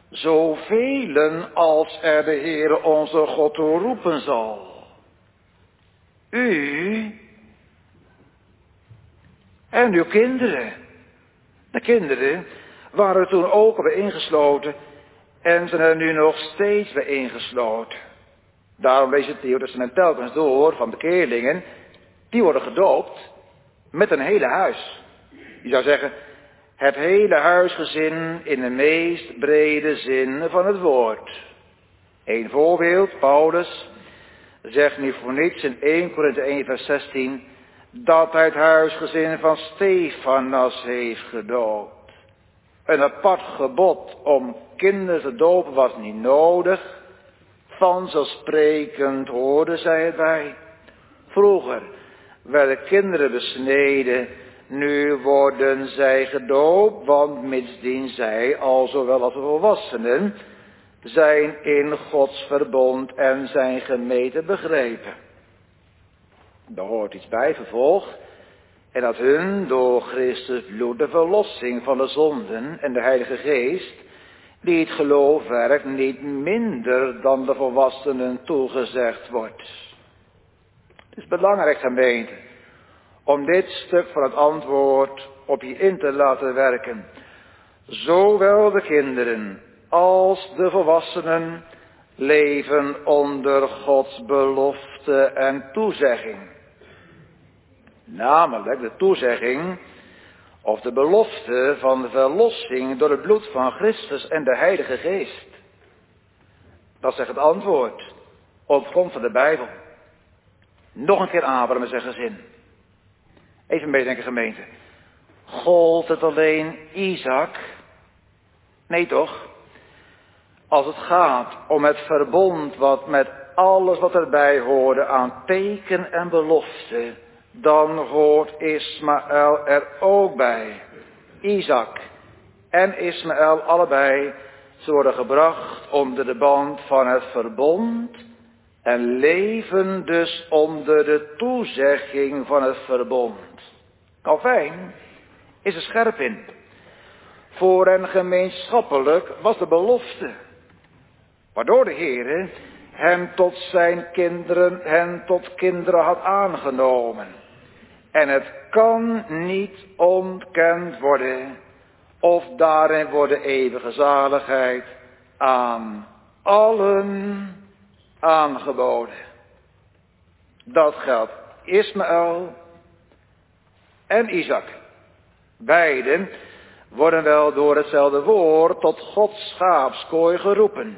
zoveel als er de Heere onze God toe roepen zal. U en uw kinderen. De kinderen waren toen ook bij ingesloten en zijn er nu nog steeds bij ingesloten. Daarom lees het Nieuwe Testament telkens door van bekeerlingen, die worden gedoopt met een hele huis. Je zou zeggen, het hele huisgezin in de meest brede zin van het woord. Eén voorbeeld, Paulus, zegt niet voor niets in eerste Korinthe één vers zestien, dat hij het huisgezin van Stefanas heeft gedoopt. Een apart gebod om kinderen te dopen was niet nodig. Vanzelfsprekend hoorden zij erbij. Vroeger werden kinderen besneden, nu worden zij gedoopt, want mitsdien zij, al zowel als de volwassenen, zijn in Gods verbond en zijn gemeten begrepen. Daar hoort iets bij, vervolg. En dat hun door Christus bloed de verlossing van de zonden en de Heilige Geest, die het geloof werkt, niet minder dan de volwassenen toegezegd wordt. Het is belangrijk, gemeente, om dit stuk van het antwoord op je in te laten werken. Zowel de kinderen als de volwassenen leven onder Gods belofte en toezegging. Namelijk de toezegging of de belofte van de verlossing door het bloed van Christus en de Heilige Geest. Dat zegt het antwoord op grond van de Bijbel. Nog een keer Abraham en zijn gezin. Even meedenken, gemeente. Gold het alleen Isaac? Nee toch? Als het gaat om het verbond wat met alles wat erbij hoorde aan teken en belofte, dan hoort Ismaël er ook bij. Isaac en Ismaël allebei, ze worden gebracht onder de band van het verbond en leven dus onder de toezegging van het verbond. Calvijn is er scherp in. Voor hen gemeenschappelijk was de belofte, waardoor de Heere hem tot zijn kinderen, hen tot kinderen had aangenomen. En het kan niet ontkend worden, of daarin wordt de eeuwige zaligheid aan allen aangeboden. Dat geldt Ismaël en Isaac. Beiden worden wel door hetzelfde woord tot Gods schaapskooi geroepen.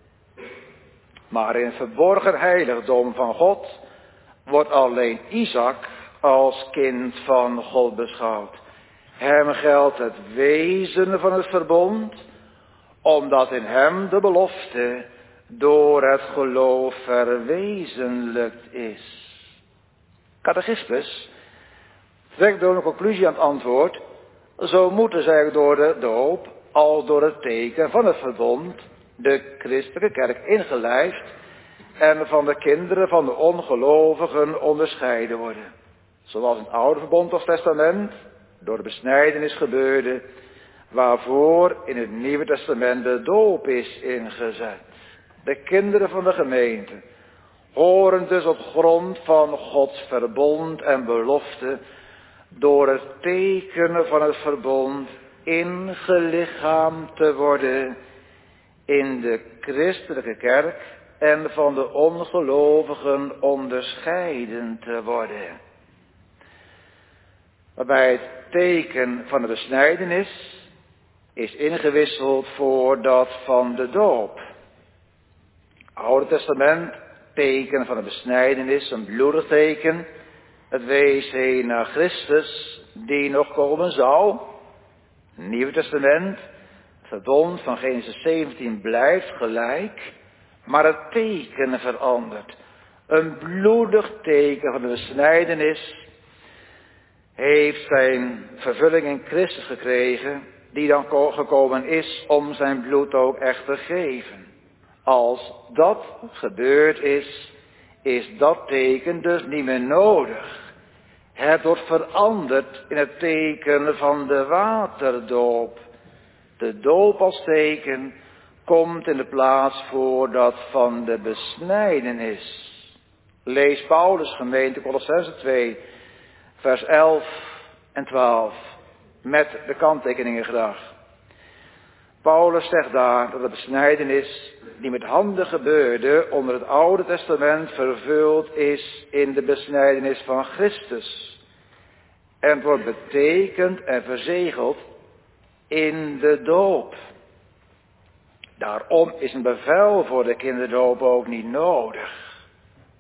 Maar in het verborgen heiligdom van God wordt alleen Isaac als kind van God beschouwd. Hem geldt het wezen van het verbond, omdat in hem de belofte door het geloof verwezenlijkt is. Catechismus trekt door een conclusie aan het antwoord. Zo moeten zij door de doop, als door het teken van het verbond, de christelijke kerk ingelijfd en van de kinderen van de ongelovigen onderscheiden worden. Zoals in het oude verbond of testament door de besnijdenis gebeurde, waarvoor in het Nieuwe Testament de doop is ingezet. De kinderen van de gemeente horen dus op grond van Gods verbond en belofte door het tekenen van het verbond ingelichaamd te worden in de christelijke kerk en van de ongelovigen onderscheiden te worden. Waarbij het teken van de besnijdenis is ingewisseld voor dat van de doop. Oude Testament, teken van de besnijdenis, een bloedig teken. Het wees heen naar Christus, die nog komen zou. Nieuwe Testament, het verbond van Genesis zeventien blijft gelijk, maar het teken verandert. Een bloedig teken van de besnijdenis heeft zijn vervulling in Christus gekregen, die dan gekomen is om zijn bloed ook echt te geven. Als dat gebeurd is, is dat teken dus niet meer nodig. Het wordt veranderd in het teken van de waterdoop. De doop als teken komt in de plaats voor dat van de besnijdenis. Lees Paulus, gemeente Colossenzen twee, vers elf en twaalf, met de kanttekeningen graag. Paulus zegt daar dat de besnijdenis die met handen gebeurde onder het Oude Testament vervuld is in de besnijdenis van Christus. En het wordt betekend en verzegeld in de doop. Daarom is een bevel voor de kinderdoop ook niet nodig.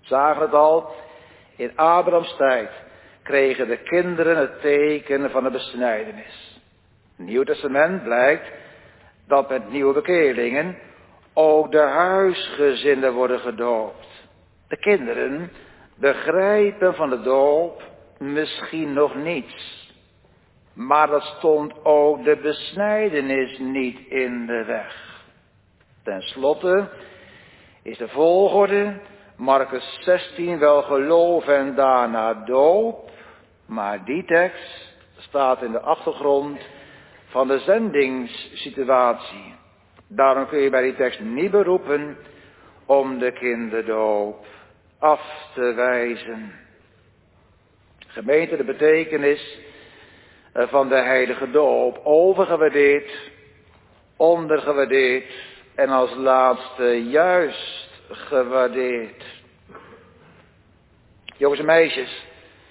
zagen het al, in Abrahams tijd kregen de kinderen het teken van de besnijdenis. In het Nieuw Testament blijkt dat met nieuwe bekeerlingen ook de huisgezinnen worden gedoopt. De kinderen begrijpen van de doop misschien nog niets, maar dat stond ook de besnijdenis niet in de weg. Ten slotte is de volgorde Marcus zestien wel geloof en daarna doop, maar die tekst staat in de achtergrond van de zendingssituatie. Daarom kun je bij die tekst niet beroepen om de kinderdoop af te wijzen. Gemeente, de betekenis van de heilige doop, overgewaardeerd, ondergewaardeerd en als laatste juist gewaardeerd. Jongens en meisjes,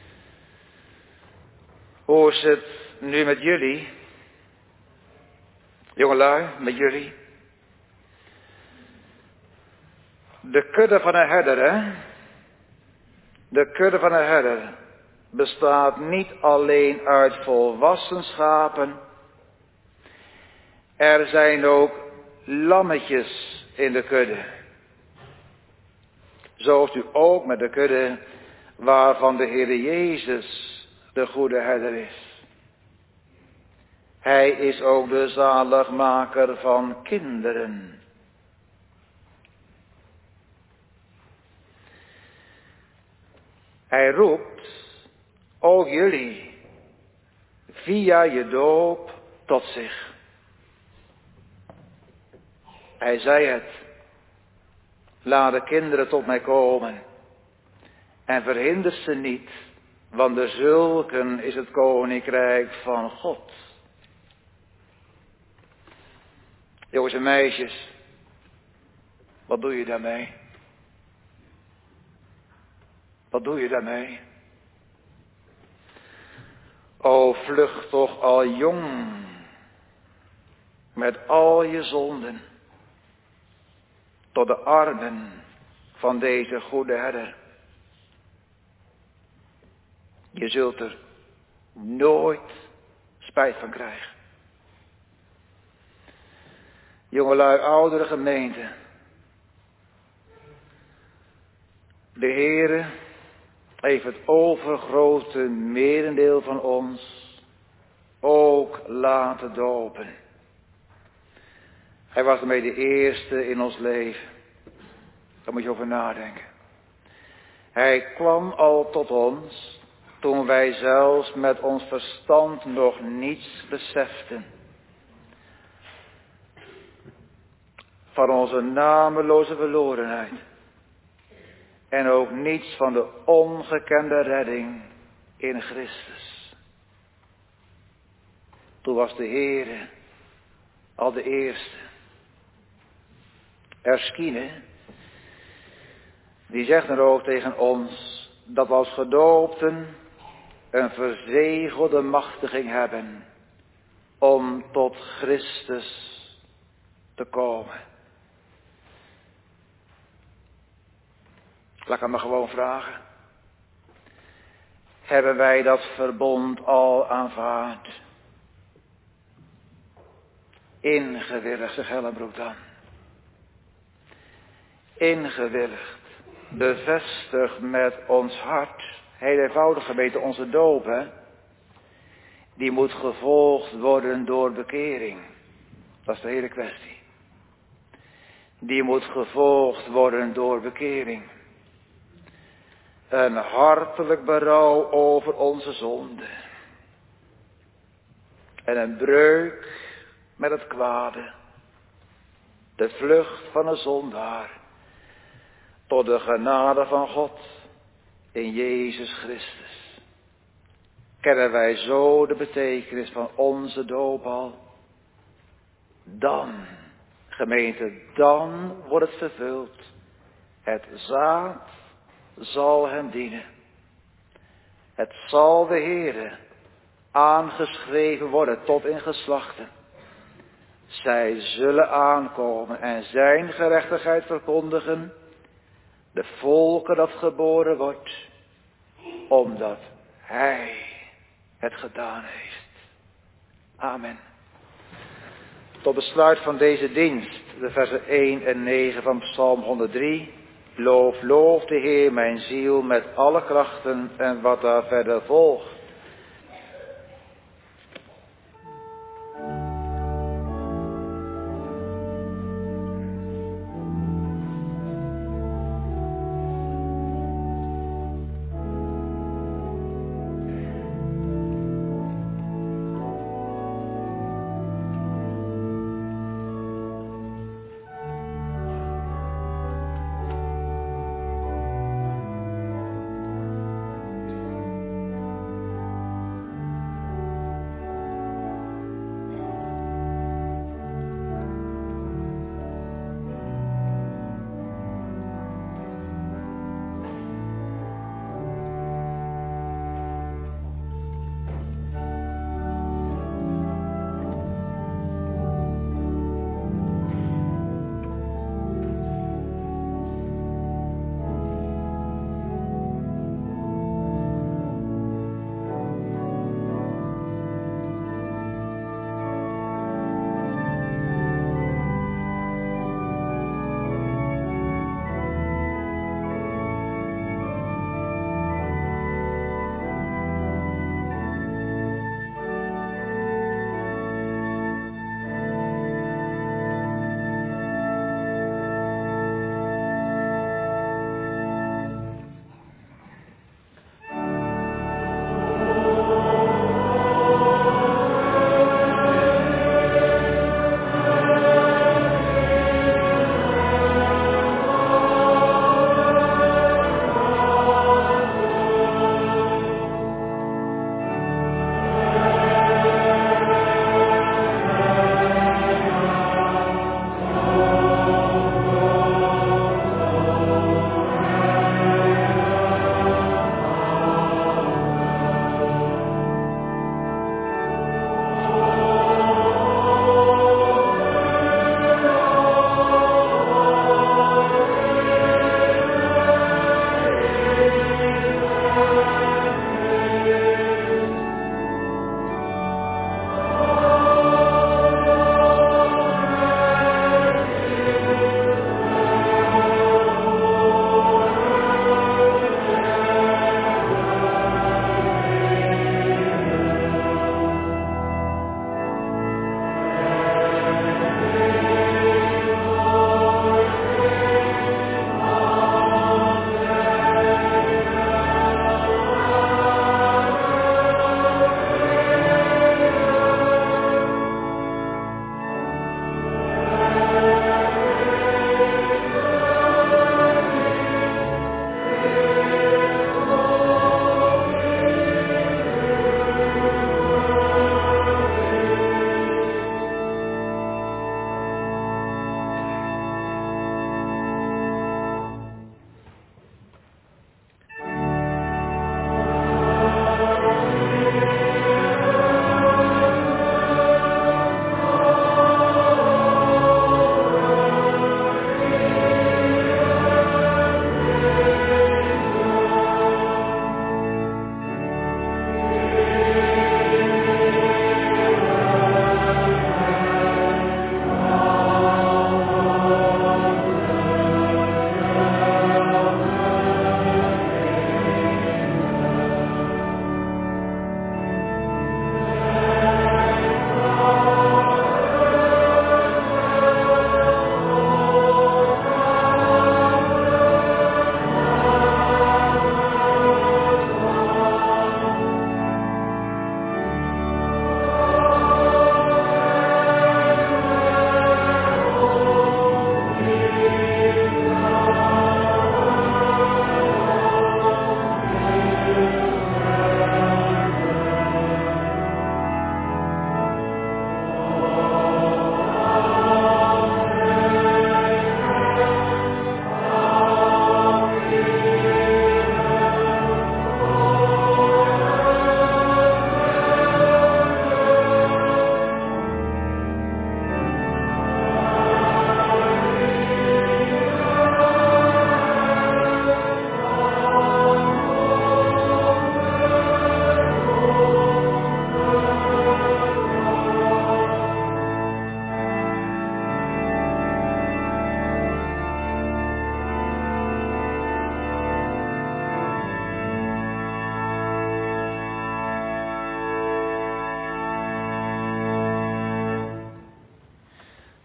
hoe is het nu met jullie? Jongelui, met jullie? De kudde van een herder, hè? De kudde van een herder bestaat niet alleen uit volwassen schapen. Er zijn ook lammetjes in de kudde. Zo is u ook met de kudde waarvan de Heer Jezus de goede herder is. Hij is ook de zaligmaker van kinderen. Hij roept ook jullie via je doop tot zich. Hij zei het. Laat de kinderen tot mij komen. En verhinder ze niet, want de zulken is het koninkrijk van God. Jongens en meisjes, wat doe je daarmee? Wat doe je daarmee? O, vlucht toch al jong met al je zonden tot de armen van deze goede herder. Je zult er nooit spijt van krijgen. Jongelui, oudere gemeente. De Heere heeft het overgrote merendeel van ons ook laten dopen. Hij was ermee de eerste in ons leven. Daar moet je over nadenken. Hij kwam al tot ons toen wij zelfs met ons verstand nog niets beseften. Van onze nameloze verlorenheid. En ook niets van de ongekende redding in Christus. Toen was de Heere al de eerste. Erskine, die zegt dan ook tegen ons dat we als gedoopten een verzegelde machtiging hebben om tot Christus te komen. Laat ik hem maar gewoon vragen. Hebben wij dat verbond al aanvaard? Ingewilligd, zegt Hellenbroek dan. Ingewilligd, bevestigd met ons hart. Heel eenvoudig gebeten, onze doop, hè? Die moet gevolgd worden door bekering. Dat is de hele kwestie. Die moet gevolgd worden door bekering. Een hartelijk berouw over onze zonde. En een breuk met het kwade. De vlucht van een zondaar. Tot de genade van God in Jezus Christus. Kennen wij zo de betekenis van onze doop al? Dan, gemeente, dan wordt het vervuld. Het zaad zal hem dienen. Het zal de Heere aangeschreven worden tot in geslachten. Zij zullen aankomen en zijn gerechtigheid verkondigen. de volken dat geboren wordt, omdat Hij het gedaan heeft. Amen. Tot besluit van deze dienst, de versen één en negen van Psalm honderddrie. Loof, loof de Heer mijn ziel met alle krachten en wat daar verder volgt.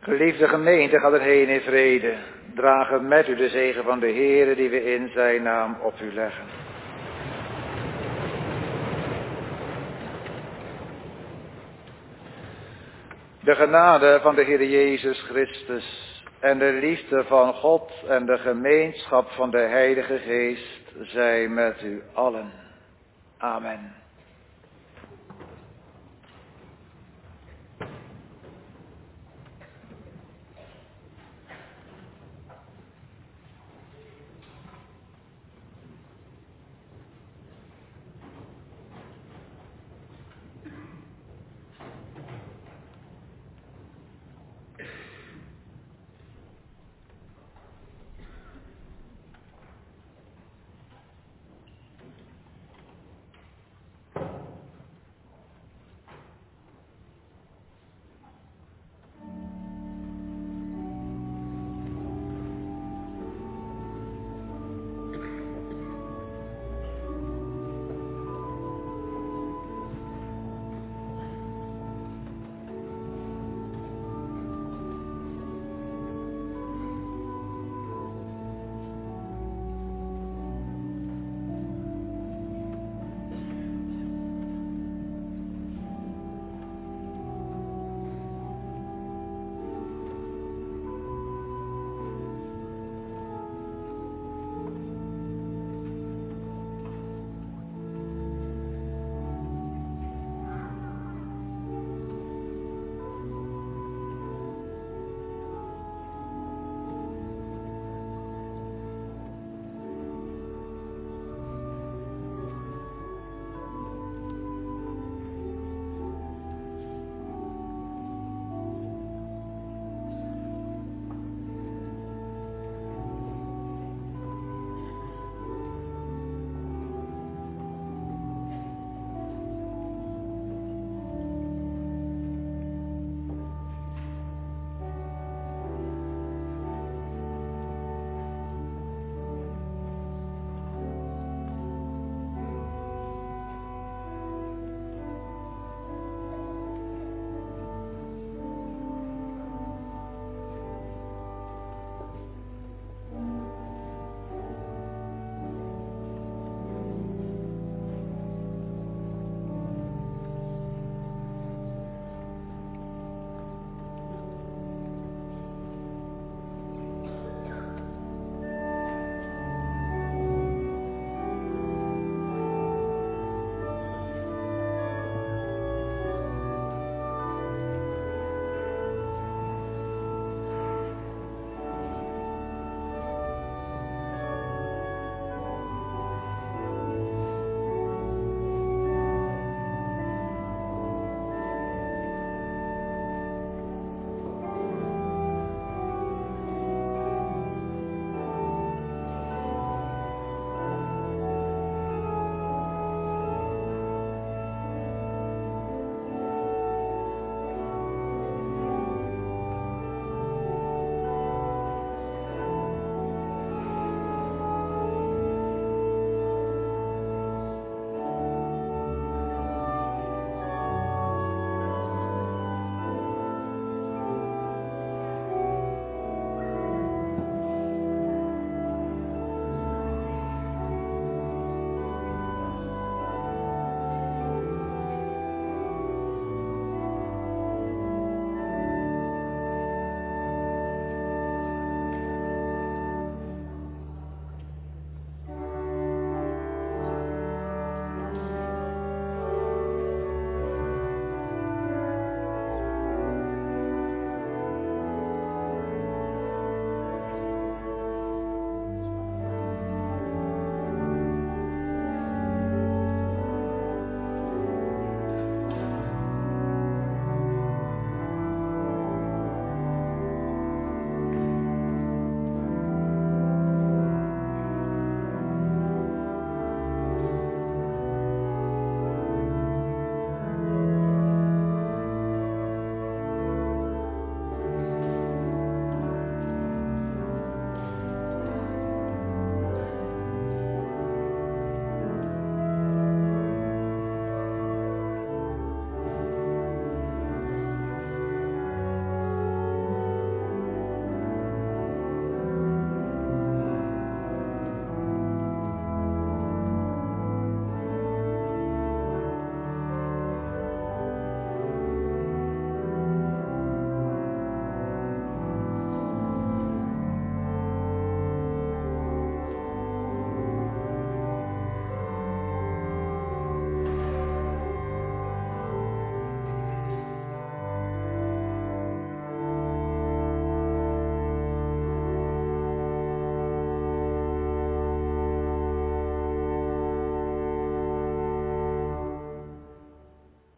Geliefde gemeente, gaat erheen in vrede. Dragen met u de zegen van de Heere die we in zijn naam op u leggen. De genade van de Heer Jezus Christus en de liefde van God en de gemeenschap van de Heilige Geest zij met u allen. Amen.